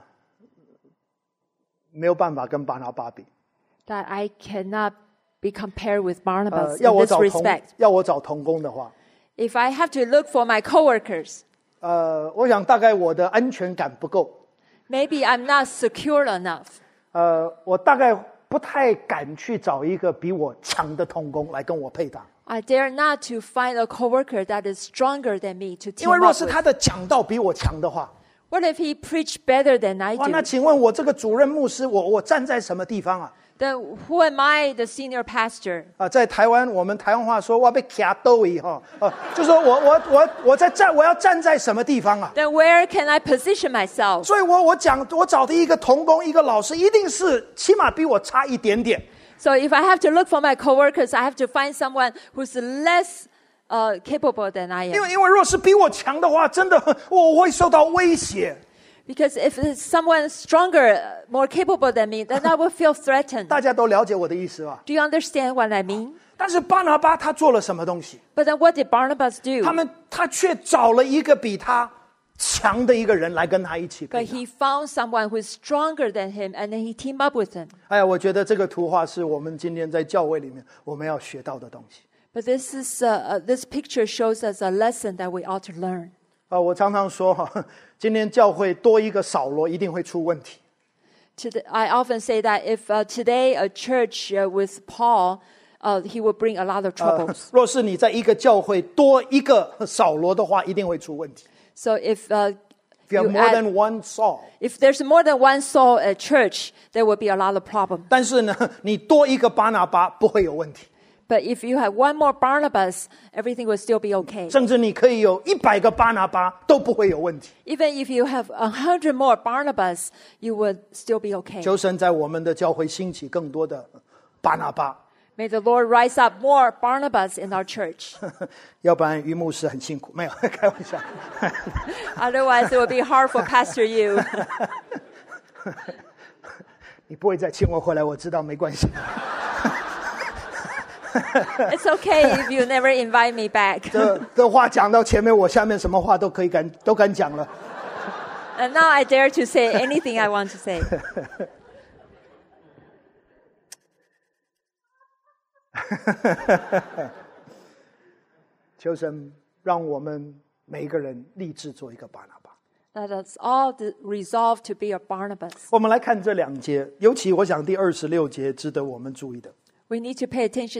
没有办法跟巴拿巴比。 that I cannot be compared with Barnabas 要 in 我 this 找同 respect. 要我找同工的话， If I have to look for my coworkers, 我想大概我的安全感不够， maybe I'm not secure enough. 我大概不太敢去找一个比我强的同工来跟我配搭， I dare not to find a coworker that is stronger than me to 因为 team 若 up 是 with. 他的讲道比我强的话， What if he preached better than I 哇，那 do? 请问我这个主任牧师，我站在什么地方啊？ Then who am I, the senior pastor? 在台湾，我们台湾话说，我被卡兜一哈，就说我要站在什么地方啊？ Then where can I position myself? 所以我找的一个同工，一个老师，一定是起码比我差一点点。 So if I have to look for my coworkers, I have to find someone who's less capable than I 因 am. 为若是比我强的话，真的我会受到威胁。 Because if it's someone stronger, more capable than me, then I will feel threatened. 大家都了解我的意思吧？ Do you understand what I mean? 但是巴拿巴他做了什么东西？ But then what did Barnabas do? 他却找了一个比他强的一个人来跟他一起 But 配搭。 he found someone who is stronger than him, and then he teamed up with him. 哎呀，我觉得这个图画是我们今天在教会里面我们要学到的东西。 But this picture shows us a lesson that we ought to learn. 我常常说今天教会多一个扫罗一定会出问题。 I often say that if today a church with Paul, he will bring a lot of troubles. 若是你在一个教会多一个扫罗的话，一定会出问题。 So if you have more than one Saul, if there's more than one Saul at church, there will be a lot of problem. 但是呢，你多一个巴拿巴不会有问题。 But if you have one more Barnabas, everything will still be okay. 甚至你可以有100个巴拿巴都不会有问题。 Even if you have 100 more Barnabas, you would still be okay. 求神在我们的教会兴起更多的巴拿巴。 May the Lord rise up more Barnabas in our church. 要不然于牧师很辛苦，没有开玩笑。 Otherwise, it will be hard for Pastor Yu. 你不会再请我回来，我知道没关系。 It's okay if you never invite me back. 这话讲到前面，我下面什么话都敢讲了。 And now I dare to say anything I want to say. 求神让我们每一个人立志做一个巴拿巴。 Let us all resolve to be a Barnabas. 我们来看这2节，尤其我想第26节值得我们注意的。 We need to pay attention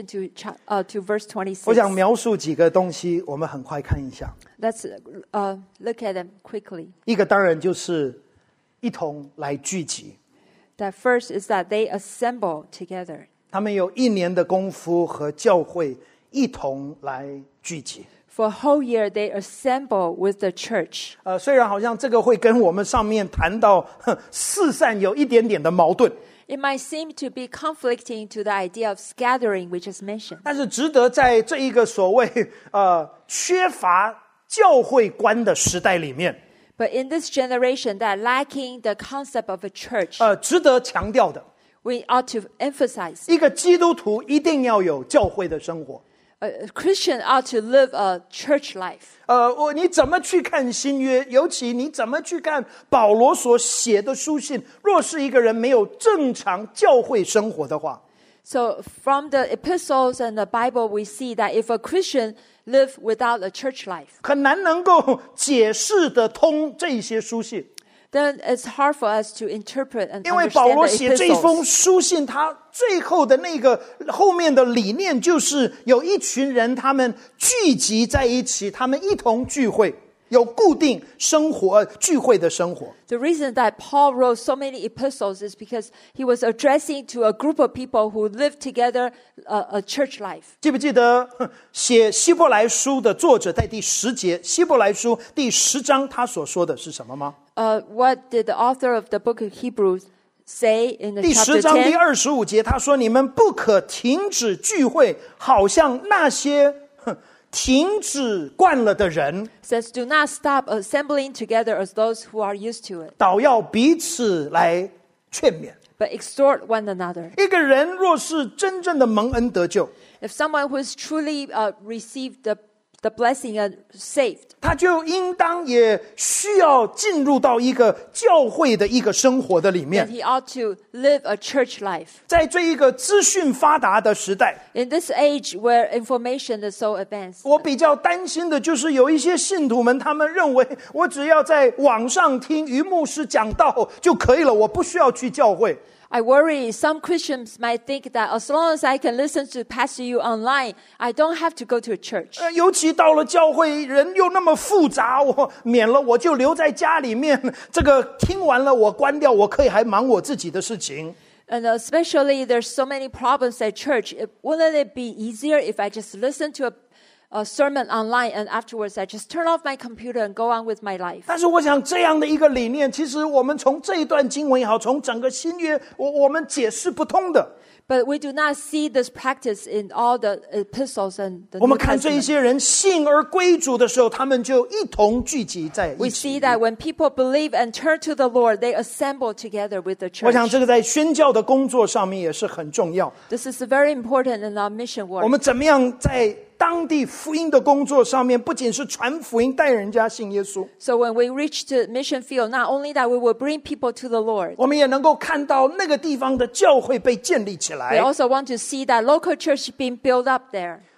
to verse 26. 我想描述几个东西，我们很快看一下。 Let's look at them quickly. 一个当然就是一同来聚集。 That first is that they assemble together. 他们有1年的功夫和教会一同来聚集。 For a whole year, they assemble with the church. 虽然好像这个会跟我们上面谈到四散有一点点的矛盾。 It might seem to be conflicting to the idea of scattering, which is mentioned. 但是值得在这一个所谓缺乏教会观的时代里面， But in this generation that lacking the concept of a church, 值得强调的， we ought to emphasize 一个基督徒一定要有教会的生活。 a Christian ought to live a church life. 你怎么去看新约？尤其你怎么去看保罗所写的书信？若是一个人没有正常教会生活的话， So from the epistles and the Bible, we see that if a Christian live without a church life, 很难能够解释得通这些书信。 then it's hard for us to interpret and 因为保 understand 罗 the 写这封 epistles. 书信，他最后的那个后面的理念就是有一群人，他们聚集在一起，他们一同聚会，有固定生活聚会的生活。 The reason that Paul wrote so many epistles is because he was addressing to a group of people who lived together a church life. 记不记得写希伯来书的作者在第10节，希伯来书第10章他所说的是什么吗？ What did the author of the book of Hebrews say in the 第 chapter 10章第 10? 25节，他说：“你们不可停止聚会，好像那些停止惯了的人， Says, do not stop assembling together as those who are used to it, 倒要彼此来劝勉。” but exhort one another. 一个人若是真正的蒙恩得救， If someone who has truly received the blessing and saved, 他就应当也需要进入到一个教会的一个生活的里 then 面。 he ought to live a church life. 在这一个资讯发达的时代， In this age where information is so advanced, 我比较担心的就是有一些信徒们，他们认为我只要在网上听于牧师讲道就可以了，我不需要去教会。 I worry some Christians might think that as long as I can listen to Pastor Yu online, I don't have to go to a church. 尤其到了教会，人又那么复杂，我免了我就留在家里面，这个听完了我关掉，我可以还忙我自己的事情。 And especially there's so many problems at church. Wouldn't it be easier if I just listen to a sermon online and afterwards I just turn off my computer and go on with my life? 但是我想这样的一个理念，其实我们从这一段经文也好，从整个新约，我们解释不通的。 But we do not see this practice in all the epistles and the 我 New 们看这一 Testament. 些人信而归主的时候，他们就一同聚集在 We 一 see 起。 that when people believe and turn to the Lord, they assemble together with the 我想 church. 这个在宣教的工作上面也是很重要。 This is very important in our mission 我 work. 们怎么样在当地福音的工作上面，不仅是传福音带人家信耶稣， So when we reach the mission field, not only that we will bring people to the Lord, 我们也能够看到那个地方的教会被建立起 we 来。 also want to see that local church being built up there.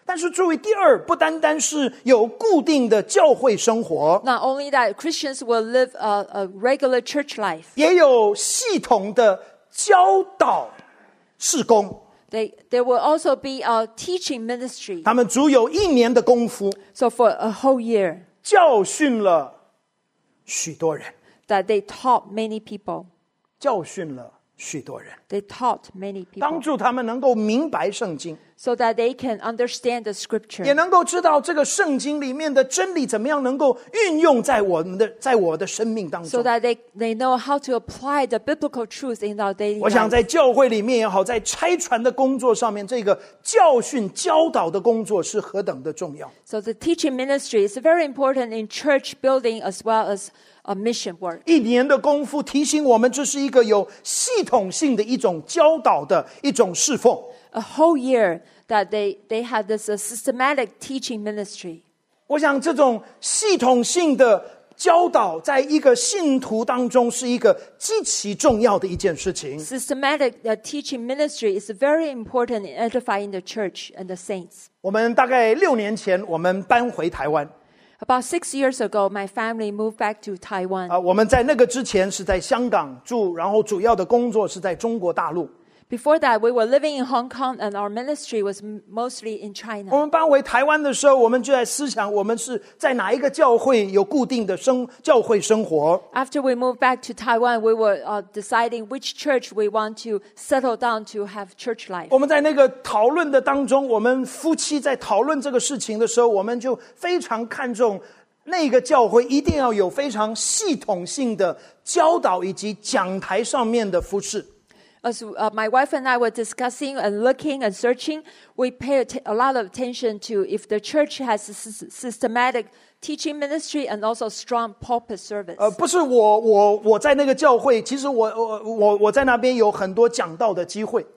但是注意，第二，不单单是有固定的教会生活， Not only that, Christians will live a regular church life. 也有系统的教导事工。 There will also be a teaching ministry. 他们足有1年的功夫， So for a whole year, 教训了许多人， that they taught many people. 教训了许多人， They taught many 帮 people 助他们能够明白圣经， so that they can understand the 也 scripture. 能够知道这个圣经里面的真理怎么样能够运用在我的生命当 So 中。 that they know how to apply the biblical truth in our daily 我想 life. 在教会里面也好，在差传的工作上面，这个教训教导的工作是何等的重要。 So the teaching ministry is very important in church building as well as a mission work. 1年的功夫提醒我们，这是一个有系统性的一种教导的一种侍奉。 A whole year that they had this systematic teaching ministry. 我想这种系统性的教导，在一个信徒当中是一个极其重要的一件事情。 Systematic teaching ministry is very important in edifying the church and the saints. 我们大概6年前，我们搬回台湾。 About 6 years ago, my family moved back to Taiwan. 我们在那个之前是在香港住，然后主要的工作是在中国大陆。 Before that, we were living in Hong Kong and our ministry was mostly in 我 China. 们搬回台湾的时候，我们就在思想，我们是在哪一个教会有固定的教会生活。 After we moved back to Taiwan, we were deciding which church we want to settle down to have church life. 我们在那个讨论的当中，我们夫妻在讨论这个事情的时候，我们就非常看重那个教会一定要有非常系统性的教导以及讲台上面的服事。 As my wife and I were discussing and looking and searching, we pay a lot of attention to if the church has a systematic teaching ministry and also strong pulpit service. 不是我在那个教会，其实我在那边有很多讲道的机会。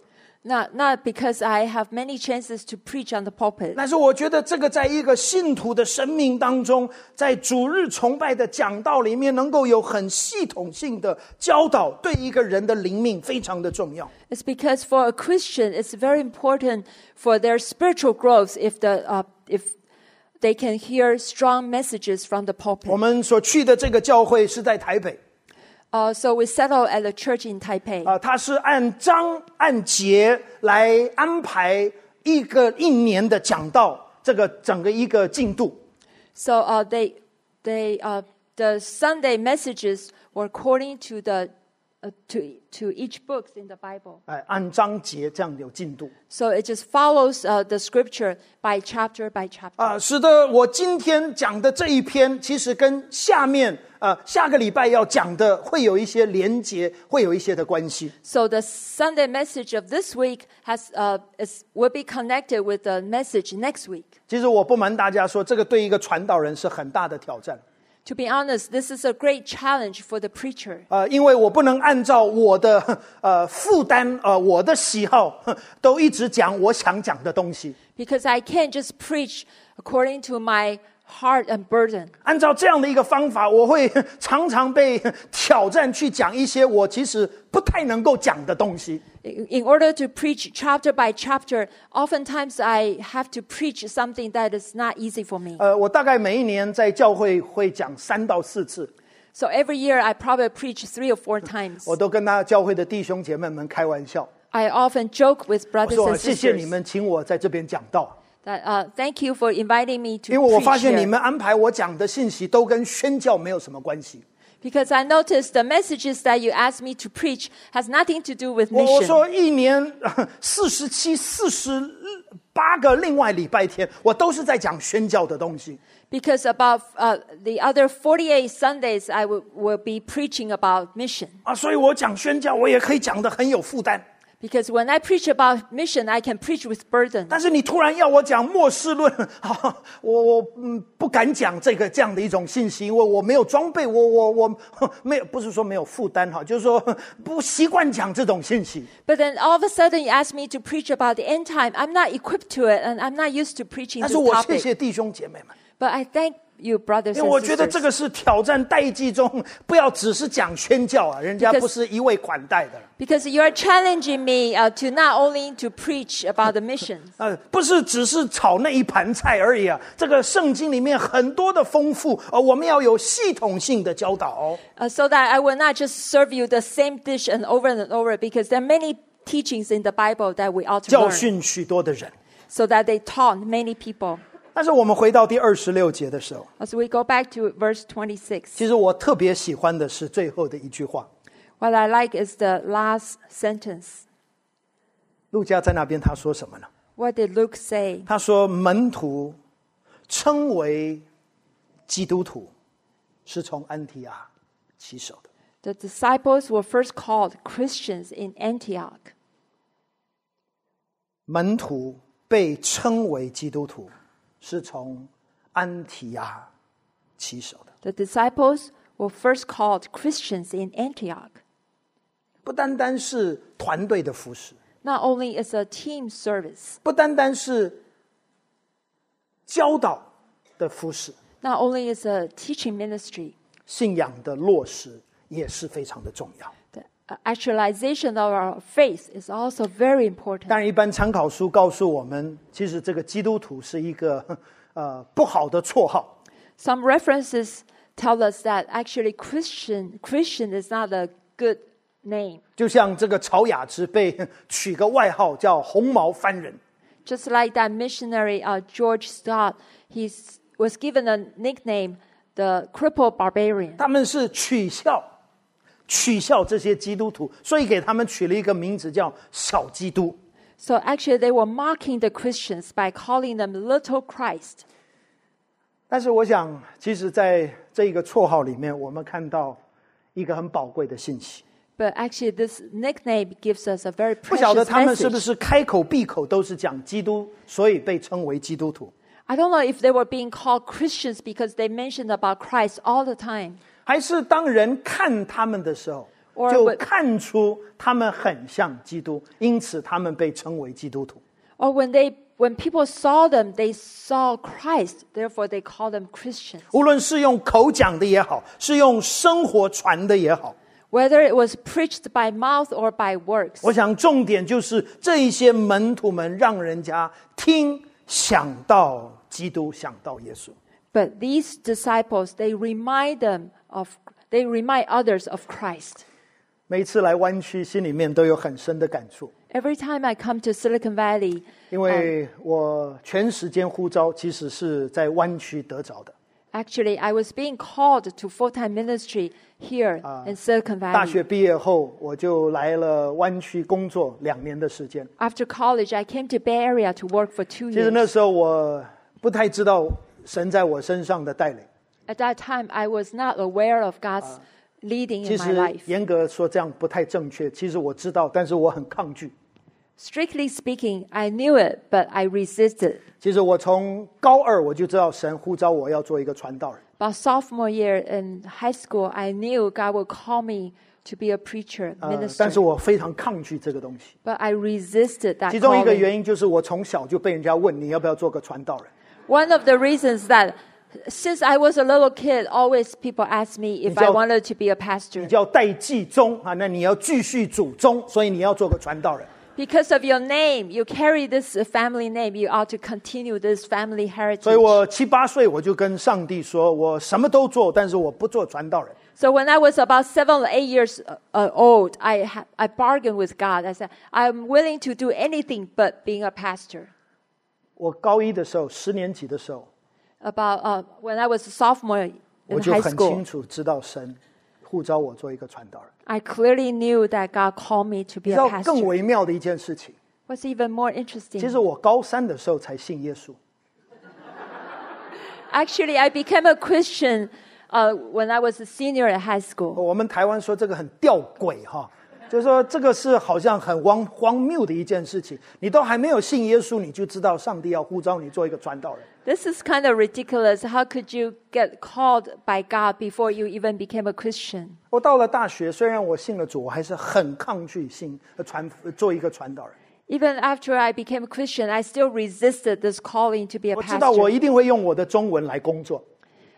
Not because I have many chances to preach on the pulpit. 但是我觉得这个在一个信徒的生命当中，在主日崇拜的讲道里面，能够有很系统性的教导，对一个人的灵命非常的重要。 It's because for a Christian, it's very important for their spiritual growth if they can hear strong messages from the 我 pulpit. 们所去的这个教会是在台北。 So we settled at a church in Taipei. 它是按章按节来安排一年的讲道，这个整个一个进度。 So the Sunday messages were according to to each book in the Bible. 按章节这样有进度。 So it just follows the scripture by chapter by chapter. 使得我今天讲的这一篇，其实跟下个礼拜要讲的会有一些连结，会有一些的关系。 So the Sunday message of this week will be connected with the message next week. 其实我不瞒大家说，这个对一个传道人是很大的挑战。 To be honest, this is a great challenge for the preacher. 因为我不能按照我的负担我的喜好，都一直讲我想讲的东西。 Because I can't just preach according to my heart and burden. 按照这样的一个方法，我会常常被挑战去讲一些我其实不太能够讲的东西。 In order to preach chapter by chapter, oftentimes I have to preach something that is not easy for me. 我大概每一年在教会会讲3到4次， So every year I probably preach 3 or 4 times. 我都跟教会的弟兄姐妹们开玩笑， I often joke with 我 brothers 说 and 谢谢你 sisters 们请我在这边讲道， that thank you for inviting me to 因为我发 preach 现你 here. 们安排我讲的信息都跟宣教没有什么关系。 Because I noticed the messages that you asked me to preach has nothing to do with 我 mission. 说一年47、48个另外礼拜天，我都是在讲宣教的东西。 Because about the other 48 Sundays, I will be preaching about mission. 所以我讲宣教，我也可以讲得很有负担。 Because when I preach about mission, I can preach with burden. 但是你突然要我讲末世论，我不敢讲这样的一种信息，因为我没有装备，我没有，不是说没有负担哈，就是说不习惯讲这种信息。 But then all of a sudden you ask me to preach about the end time. I'm not equipped to it and I'm not used to preaching 但 this 是我谢 topic. 谢弟兄姐妹们， But I thank you brothers 因为 and 我觉得这 sisters. 个是挑战代际中，不要只是讲宣教啊，人家 Because- 不是一味款待的。 Because you are challenging me to not only to preach about the mission, 不是只是炒那一盘菜而已啊！这个圣经里面很多的丰富，我们要有系统性的教导。 so that I will not just serve you the same dish and over, because there are many teachings in the Bible that we ought to 教 learn, 训许多的人。 so that they taught many people. 但是我们回到第26节的时候， As we go back to verse 26, 其实我特别喜欢的是最后的一句话。 what I like is the last sentence. 路加在那边他说什么呢？ What did Luke say? 他说门徒称为基督徒，是从安提阿起手的。 The disciples were first called Christians in Antioch. 门徒被称为基督徒，是从安提阿起手的。 The disciples were first called Christians in Antioch. 不单单是团队的服侍， Not only is a team service, 不单单是教导的服侍， not only is a teaching ministry, 信仰的落实也是非常的重要。 the actualization of our faith is also very important. 当然，一般参考书告诉我们，其实这个基督徒是一个不好的绰号。 Some references tell us that actually Christian is not a good name. 就像这个曹雅芝被取个外号叫红毛番人， Just like that missionary George Scott, he was given a nickname, the crippled barbarian. 他们是取笑这些基督徒，所以给他们取了一个名字叫小基督。 So actually they were mocking the Christians by calling them little Christ. 但是我想，其实在这一个绰号里面，我们看到一个很宝贵的信息。 But actually this nickname gives us a very 不晓得 precious 他们是不 message. 是开口闭口都是讲基督，所以被称为基督徒， I don't know if they were being called Christians because they mentioned about Christ all the time. 还是当人看他们的时候， Or 就 what- 看出他们很像基督，因此他们被称为基督徒。 Or when people saw them, they saw Christ, therefore they call them Christians. 无论是用口讲的也好，是用生活传的也好， Whether it was preached by mouth or by works. 我想重点就是这一些门徒们让人家听想到基督，想到耶稣。 But these disciples, they remind others of Christ. 每次来湾区，心里面都有很深的感触， Every time I come to Silicon Valley, 因为我全时间呼召其实是在湾区得着的。 actually, I was being called to full-time ministry here in Silicon 大 Valley. 学毕业后，我就来了湾区工作2年的时间。 After college, I came to Bay Area to work for 2 其实 years. 那时候我不太知道神在我身上的带领。 At that time, I was not aware of God's leading 其 in my 实 life. 严格说这样不太正确。其实我知道，但是我很抗拒。 Strictly speaking, I knew it, but I resisted. 其实我从高2我就知道神呼召我要做一个传道人。 But sophomore year in high school, I knew God would call me to be a preacher, 但是 minister. 我非常抗拒这个东西。 But I resisted that 其中一个 calling. 原因就是我从小就被人家问你要不要做个传道人。 One of the reasons that since I was a little kid, always people asked me if I wanted to be a 你 pastor. 叫代继宗啊，那你要继续祖宗，所以你要做个传道人。 Because of your name, you carry this family name, you ought to continue this family 所以 heritage. 我7、8岁我就跟上帝说，我什么都做，但是我不做传道人。 So when I was about 7 or 8 years old, I bargained with God. I said, I'm willing to do anything but being a pastor. 我高1的时候，10年级的时候， About when I was a sophomore 我 in 就 high 很清 school, 楚知道神呼召我做一个传道人。 I clearly knew that God called me to 你 be 知 a 道更 pastor. 微妙的一件事情， What's even more 其 interesting? 实我高3的时候才信耶稣。 Actually, I became a Christian when I was a senior at high school. 我们台湾说这个很吊诡哈，就是说这个是好像很荒谬的一件事情。你都还没有信耶稣，你就知道上帝要呼召你做一个传道人。 This is kind of ridiculous. How could you get called by God before you even became a Christian? 我到了大学，虽然我信了主，我还是很抗拒做一个传道人。 Even after I became a Christian, I still resisted this calling to be a 我知道我 pastor. 一定会用我的中文来工作，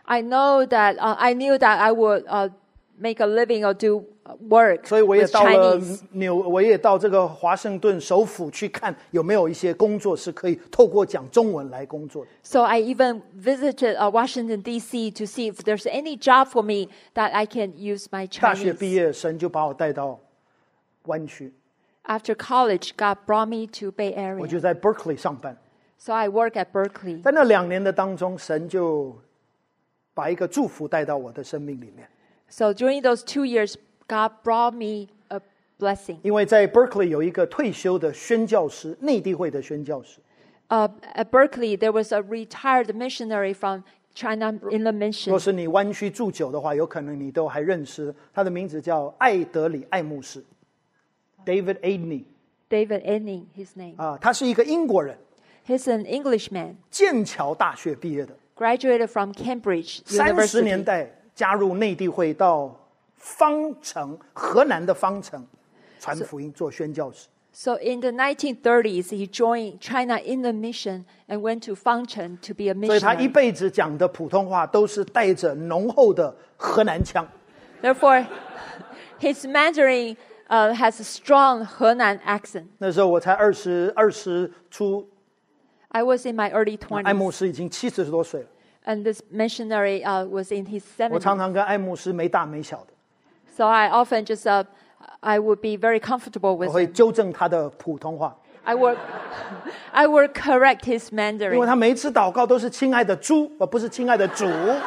I knew that I would make a living or do work 所以我也 with 到了 Chinese. 我也到这个华盛顿首府去看有没有一些工作是可以透过讲中文来工作的。 So I even visited Washington, D.C. to see if there's any job for me that I can use my 大学毕 Chinese. 业，神就把我带到湾区， After college, God brought me to Bay 我就 Area. 在 Berkeley 上班。 So I work at Berkeley. 在那2年的当中，神就把一个祝福带到我的生命里面。 So during those 2 years, God brought me a blessing. 因为在 Berkeley 有一个退休的宣教师，内地会的宣教师。 At Berkeley, there was a retired missionary from China in the 若 mission. 是你湾区住久的话，有可能你都还认识他的名字叫艾德里·艾牧师 ，David Adney David Enning, his name. 啊，他是一个英国人， He's an Englishman, 剑桥大学毕业的， graduated from Cambridge 30年 University. 代加入内地会到方城，河南的方城传福音做宣教士。 So in the 1930s, he joined China in the mission and went to Fangcheng to be a 所以他一 missionary. 辈子讲的普通话都是带着浓厚的河南腔。 Therefore, his Mandarin has a strong Henan accent. 那时候我才20出， I was in my early 艾牧 20s, 师已经70多岁了。 and this missionary was in his 我常 70s. 常跟艾牧师没大没小的， So I often just, I would be very comfortable 我 with 会 him. 纠正他的普通话， I would correct his 因为 Mandarin. 他每一次祷告都是亲爱的主，而不是亲爱的主。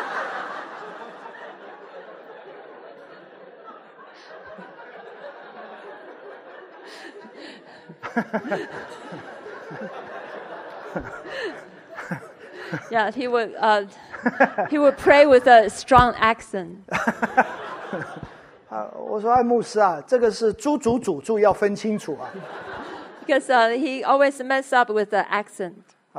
Yeah, he would pray with a strong accent. 我说艾牧师啊，这个是主要分清楚啊。 Because he always mess up with the accent.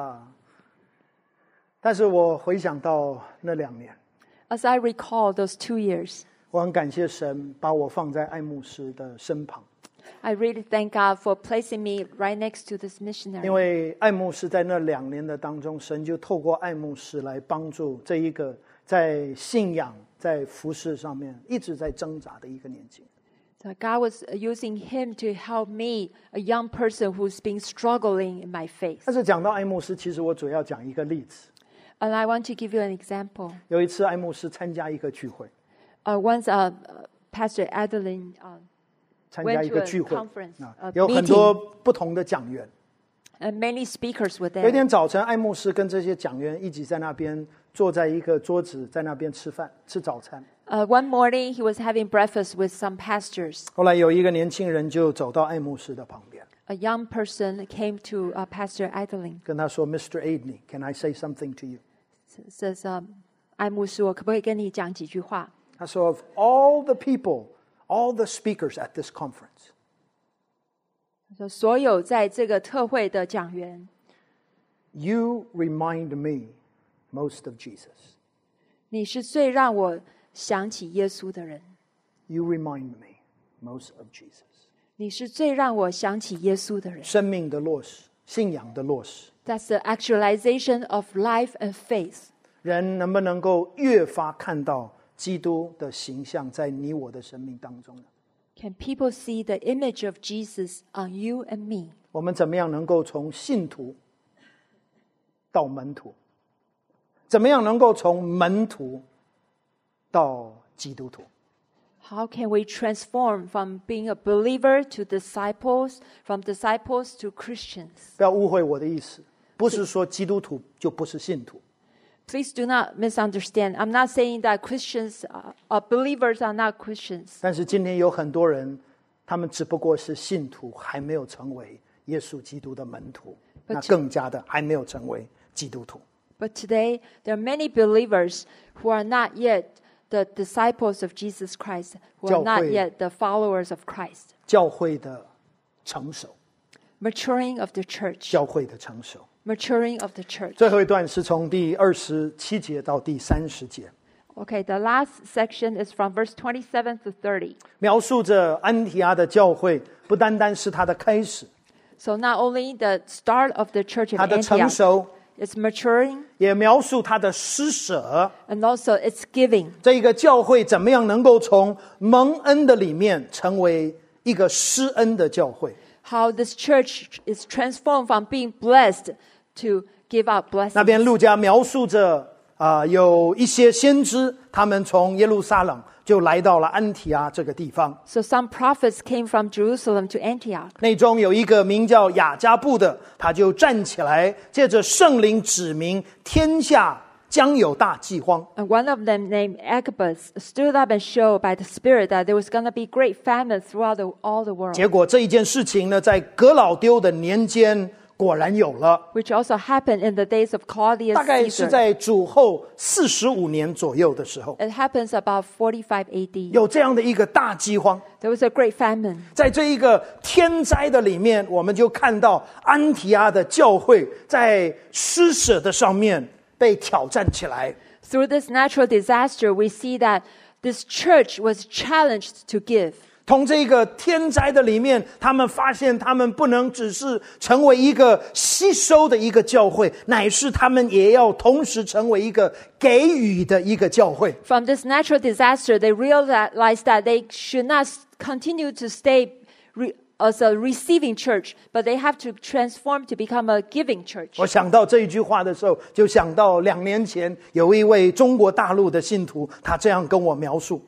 但是我回想到那2年， As I recall those 2 years, 我很感谢神把我放在艾牧师的身旁， I really thank God for placing me right next to this 因 missionary. 为艾牧师在那2年的当中，神就透过艾牧师来帮助这一个在信仰、在服事上面一直在挣扎的一个年轻人。 So God was using him to help me, a young person who's been struggling in my faith. 但是讲到艾牧师，其实我主要讲一个例子。 And I want to give you an example. 有一次，艾牧师参加一个聚会， Once Pastor Adeline 参加一个 went to a 聚会 conference, 啊 a 有很多不同的讲员。 and many speakers were 有一 there. 天早晨，艾牧师跟这些讲员一起在那边坐在一个桌子，在那边吃饭吃早餐。 One morning, he was having breakfast with some pastors. 后来有一个年轻人就走到艾牧师的旁边， A young person came to Pastor Adeline. 跟他说 ：“Mr. Adney, can I say something to you？” Says, 艾牧师，我可不可以跟你讲几句话？ 他说：“Of all the people, all the speakers at this conference, 他说所有在这个特会的讲员， you remind me most of Jesus. 你是最让我想起耶稣的人， You remind me most of Jesus. 你是最让我想起耶稣的人。 生命的落实，信仰的落实， That's the actualization of life and faith. 人能不能够越发看到基督的形象在你我的生命当中呢？ Can people see the image of Jesus on you and me? 我们怎么样能够从信徒到门徒？怎么样能够从门徒到基督徒？ How can we transform from being a believer to disciples, from disciples to Christians? 不要误会我的意思，不是说基督徒就不是信徒。 Please do not misunderstand. I'm not saying that Christians, believers are not Christians. 但是今天有很多人，他们只不过是信徒，还没有成为耶稣基督的门徒，那更加的还没有成为基督徒。 But today, there are many believers who are not yet the disciples of Jesus Christ, who are not yet the followers of Christ. 教会的成熟， Maturing of the church. 教会的成熟。 Maturing of the church. 最后一段是从第27节到第30节， Okay, the last section is from verse 27 to 30. 描述着安提阿的教会不单单是它的开始， So not only the start of the church of 它的成 Antioch, 熟， it's maturing, 也描述它的施舍。 and also it's giving. 这一个教会怎么样能够从蒙恩的里面成为一个施恩的教会？ How this church is transformed from being blessed to give out 那边 blessings. 路加描述着有一些先知，他们从耶路撒冷就来到了安提阿这个地方。 So some prophets came from Jerusalem to Antioch. 内中有一个名叫雅加布的，他就站起来，借着圣灵指明天下将有大饥荒。 And one of them, named Agabus, stood up and showed by the Spirit that there was going to be great famine throughout all the world, 结果这一件事情呢，在格老丢的年间果然有了， which also happened in the days of Claudius 大概是 Caesar. 在主后45年左右的时候， It happens about 45 AD. 有这样的一个大饥荒。 There was a great famine. 在这一个天灾的里面，我们就看到安提阿的教会在施舍的上面被挑战起来。 Through this natural disaster, we see that this church was challenged to give. 从这个天灾的里面，他们发现他们不能只是成为一个吸收的一个教会，乃是他们也要同时成为一个给予的一个教会。 From this natural disaster, they realized that they should not continue to stay as a receiving church, but they have to transform to become a giving church. 我想到这一句话的时候，就想到2年前有一位中国大陆的信徒，他这样跟我描述。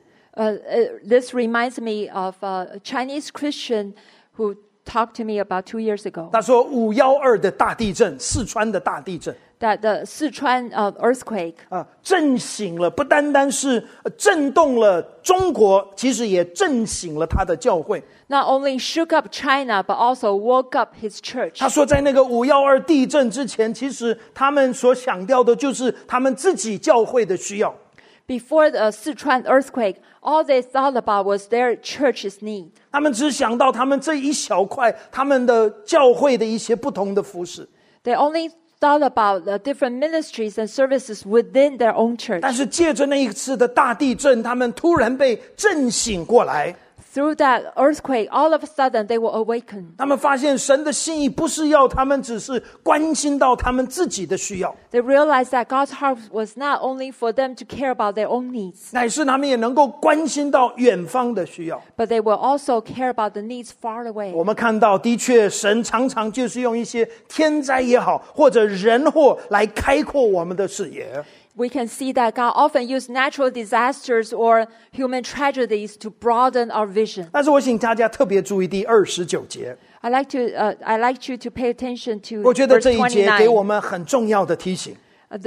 This reminds me of a Chinese Christian who talked to me about 2 years ago. 他说512的大地震，四川的大地震 That the Sichuan earthquake 震醒了，不单单是震动了中国，其实也震醒了他的教会。 not only shook up China, but also woke up his church. 他说，在那个512地震之前，其实他们所想到的就是他们自己教会的需要。 Before the Sichuan earthquake, all they thought about was their church's need. 他们只想到他们这一小块他们的教会的一些不同的服事。 They only thought about the different ministries and services within their own church. 但是借着那一次的大地震，他们突然被震醒过来。 Through that earthquake, all of a sudden they were awakened. 他们发现神的心意不是要他们只是关心到他们自己的需要， They realized that God's heart was not only for them to care about their own needs, 乃是他们也能够关心到远方的需要。 but they will also care about the needs far away. 我们看到，的确，神常常就是用一些天灾也好，或者人祸来开阔我们的视野。 We can see that God often used natural disasters or human tragedies to broaden our vision. 但是我请大家特别注意第29节， I'd like you to pay attention to 我觉得 verse 这一节给我 29. 们很重要的提醒，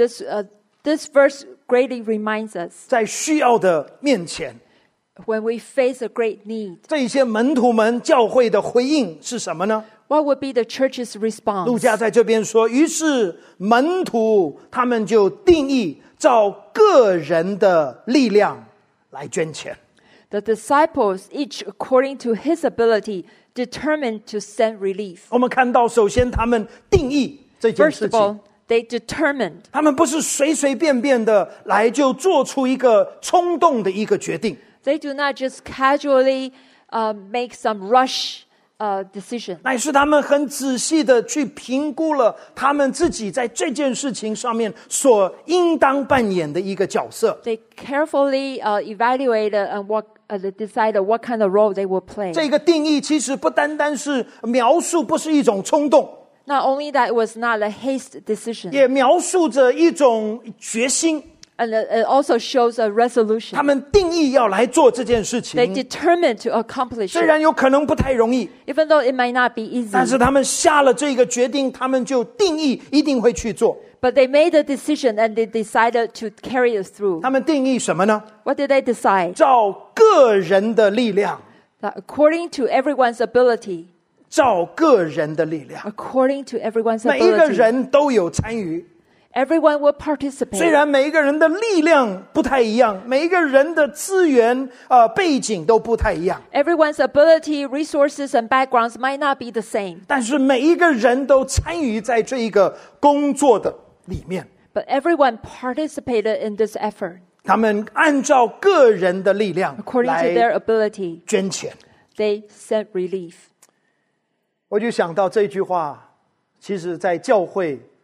This verse greatly reminds us 在需要的面前， when we face a great need, 这一些门徒们教会的回应是什么呢？ what would be the church's 路 response? 加在这边说，于是门徒他们就定义照个人的力量来捐钱。 The disciples, each according to his ability, determined to send relief. 我们看到，首先他们定义这件 First 事 of 情， all, they determined. 他们不是随随便便的来就做出一个冲动的一个决定， They do not just casually make some rush decision. 乃是他们很仔细的去评估了他们自己在这件事情上面所应当扮演的一个角色。 They carefully evaluated and decided what kind of role they will play. 这个定义其实不单单是描述，不是一种冲动， Not only that, it was not a haste decision, 也描述着一种决心。 and it also shows a resolution. 他们定义要来做这件事 They 情， determined to accomplish 虽 it, 然有可能不太容易， even though it might not be 但是 easy. 他们下了这个决定，他们就定义一定会去做。 But they made a decision and they decided to carry it through. 他们定义什么呢？ What did they decide? 照个人的力量， That according to everyone's ability, 照个人的力量， according to everyone's 每一个 ability, 人都有参与。 everyone will 虽 participate. 然每一个人的力量不太一样，每一个人的资源背景都不太一样， Everyone's ability, resources, and backgrounds might not be the same, 但是每一个人都参与在这一个工作的里面。 but everyone participated in this effort 他们按照个人的力量 according to their 来 ability. 捐钱。 They sent relief. 我就想到这句话，其实在教会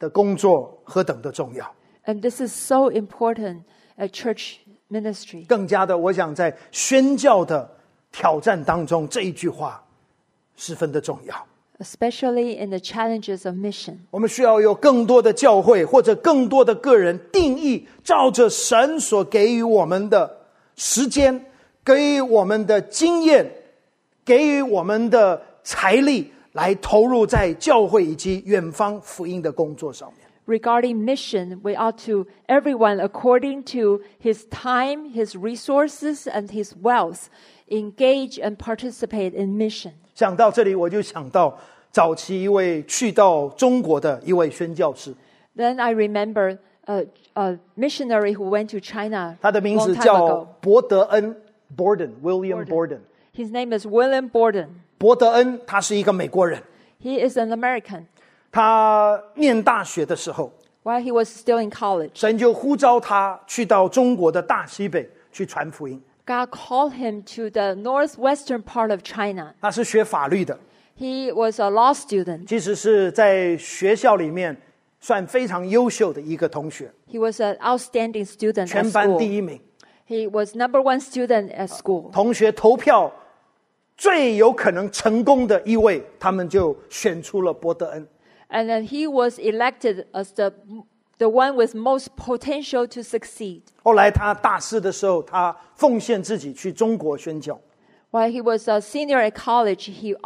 的工作何等的重要。 And this is so important at church ministry. 更加的，我想在宣教的挑战当中，这一句话十分的重要。 Especially in the challenges of mission. 我们需要有更多的教会或者更多的个人定义，照着神所给予我们的时间，给予我们的经验，给予我们的财力，来投入在教会以及远方福音的工作上面。 Regarding mission, we ought to, everyone according to his time, his resources, and his wealth, engage and participate in mission. 想到这里，我就想到早期一位去到中国的一位宣教士， Then I remember a missionary who went to China 他的 a 名 long 字 time 叫 ago. 伯德恩 William Borden。 His name is William Borden. 伯德恩他是一个美国人， He is an American. 他念大学的时候， While he was still in college, 神就呼召他去到中国的大西北去传福音。 God called him to the northwestern part of China. 他是学法律的， He was a law student. 其实是在学校里面算非常优秀的一个同学， He was an outstanding student 全 at 班 school. 第一名。 He was number one student at school. 同学投票最有可能成功的一位，他们就选出了伯德恩。 And then he was elected as the one with most potential to succeed. 后来他大四的时候，他奉献自己去中国宣教。 While he was a senior at college, he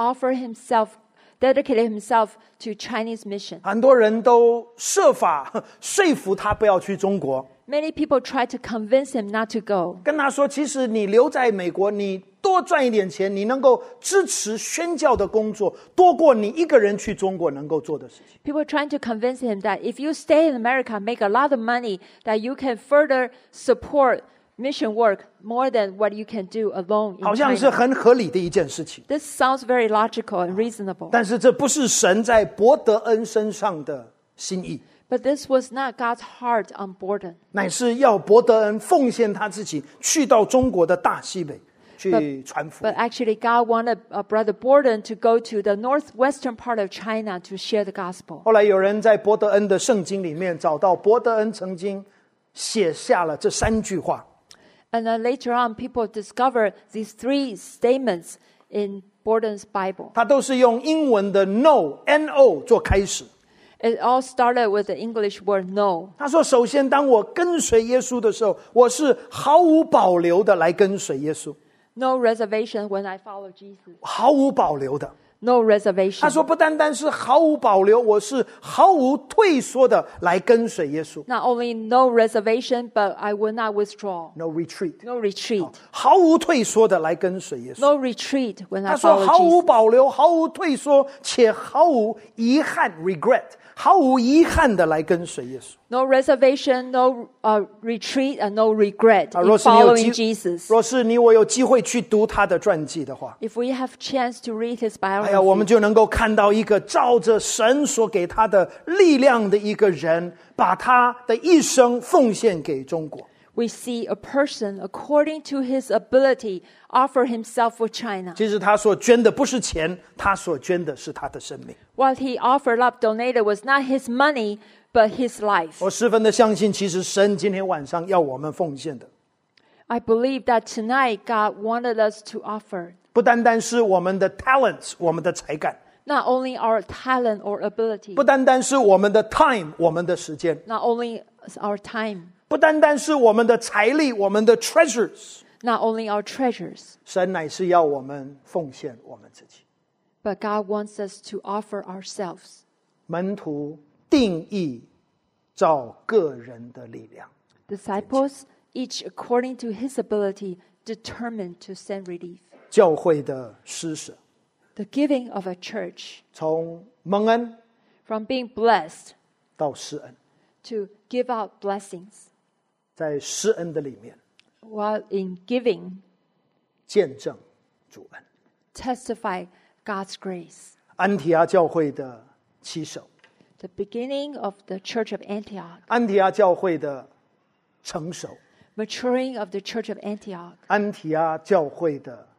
dedicated himself to Chinese mission. 很多人都设法说服他不要去中国， Many people tried to convince him not to go. 跟他说，其实你留在美国，你多赚一点钱，你能够支持宣教的工作，多过你一个人去中国能够做的事情。 People trying to convince him that if you stay in America, make a lot of money, that you can further support mission work more than what you can do alone 好 in 像是 China. 很合理的一件事情， This sounds very logical and reasonable. 但是这不是神在伯德恩身上的心意， But this was not God's heart on Borden. 乃是要伯德恩奉献他自己，去到中国的大西北去传福音 But。actually, God wanted Brother Borden to go to the northwestern part of China to share the gospel. 后来有人在伯德恩的圣经里面找到伯德恩曾经写下了这3句话。 And then later on, people discovered these 3 statements in Borden's Bible. 他都是用英文的 no 做开始。 It all started with the English word no. 他说：“首先，当我跟随耶稣的时候，我是毫无保留的来跟随耶稣， No reservation when I follow Jesus. 毫无保留的。” No reservation. 他说：“不单单是毫无保留，我是毫无退缩的来跟随耶稣。 Not only no reservation, but I will not withdraw. No retreat， No retreat. 毫无退缩的来跟随耶稣。 No retreat when 他 I 说： follow 毫无 Jesus. 保留，毫无退缩，且毫无遗憾 （regret），毫无遗憾的来跟随耶稣。 No reservation, no retreat, and no regret 若 in 是你有 following 机 Jesus. 若是你我有机会去读他的传记的话， If we have chance to read his 哎呀，我们 biography, 就能够看到一个照着神所给他的力量的一个人，把他的一生奉献给中国。 we see a person according to his ability offer himself for China. 其实他所捐的不是钱，他所捐的是他的生命。 What he offered up, donated, was not his money, but his life. 我十分的相信，其实神今天晚上要我们奉献的， I believe that tonight God wanted us to offer 不单单是我们的 talents， 我们的才干， not only our talent or ability, 不单单是我们的 time， 我们的时间， not only our time, 不单单是我们的财力，我们的 treasures， not only our treasures, 神乃是要我们奉献我们自己。 but God wants us to offer ourselves. 门徒定义照个人的力量， Disciples, each according to his ability, determined to send relief. 教会的施舍， The giving of a church, 从蒙恩 from being blessed 到施恩， to give out blessings, 在施恩的里面 while in giving, 见证主恩。 testify God's grace. 安提阿教会的旗手， The beginning of the church of Antioch, 安提阿教会的成熟， maturing of the church of Antioch, 安提阿教会的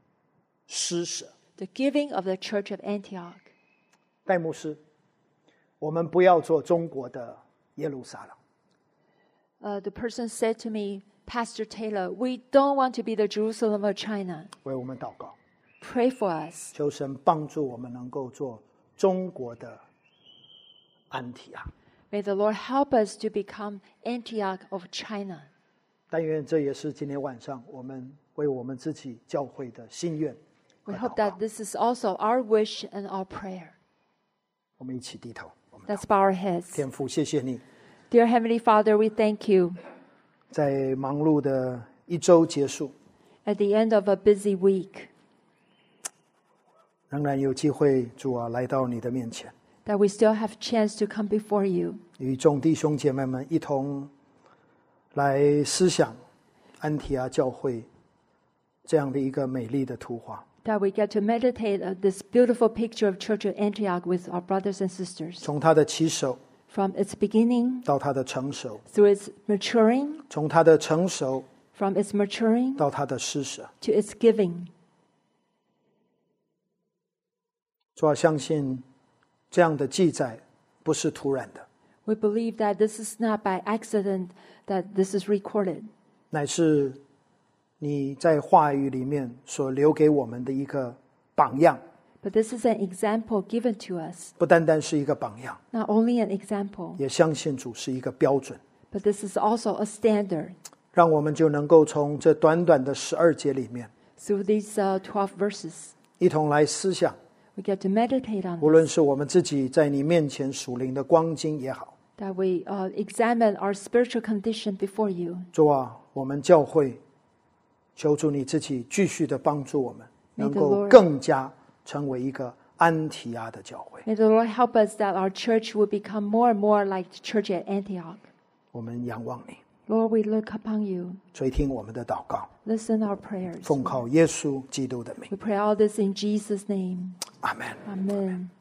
施舍。 the giving of the church of Antioch. 戴牧师， 我们不要做中国的耶路撒冷。 The person said to me, Pastor Taylor, we don't want to be the Jerusalem of China. 为我们祷告， Pray for us. 求神帮助我们能够做中国的安提阿。 May the Lord help us to become Antioch of China. 但愿这也是今天晚上我们为我们自己教会的心愿和 We 祷 hope 告。 that this is also our wish and our prayer. 我们一起低头。我们 Let's bow our heads. 天父，谢谢你， Dear Heavenly Father, we thank you. 在忙碌的一周结束， At the end of a busy week, 仍然有机会，主啊，来到你的面前， that we still have chance to come before you, 与众弟兄姐妹们一同来思想安提阿教会这样的一个美丽的图画。 that we get to meditate on this beautiful picture of Church of Antioch with our brothers and sisters. 从它的起手 From its beginning 到它的成熟， through its maturing, 从它的成熟 from its maturing 到它的施舍。 to its giving. 主啊，相信这样的记载不是突然的， We believe that this is not by accident that this is recorded, 乃是你在话语里面所留给我们的一个榜样， but this is an example given to us. 不单单是一个榜样， Not only an example, 也相信主是一个标准， but this is also a standard. 让我们就能够从这短短的12节里面， Through these 12 verses, 一同来思想， we get to meditate on 无论 this, 是我们自己在你面前属灵的光景也好， that we examine our spiritual condition before you. 主啊，我们教会求主你自己继续的帮助我们， May 能 the 够 Lord- 更加成为一个安提阿的教会。 May the Lord help us that our church will become more and more like the church at Antioch. 我们仰望你， Lord, we look upon you. 垂听我们的祷告， Listen our prayers. 奉靠耶稣基督的名， We pray all this in Jesus' name. 阿门。 Amen.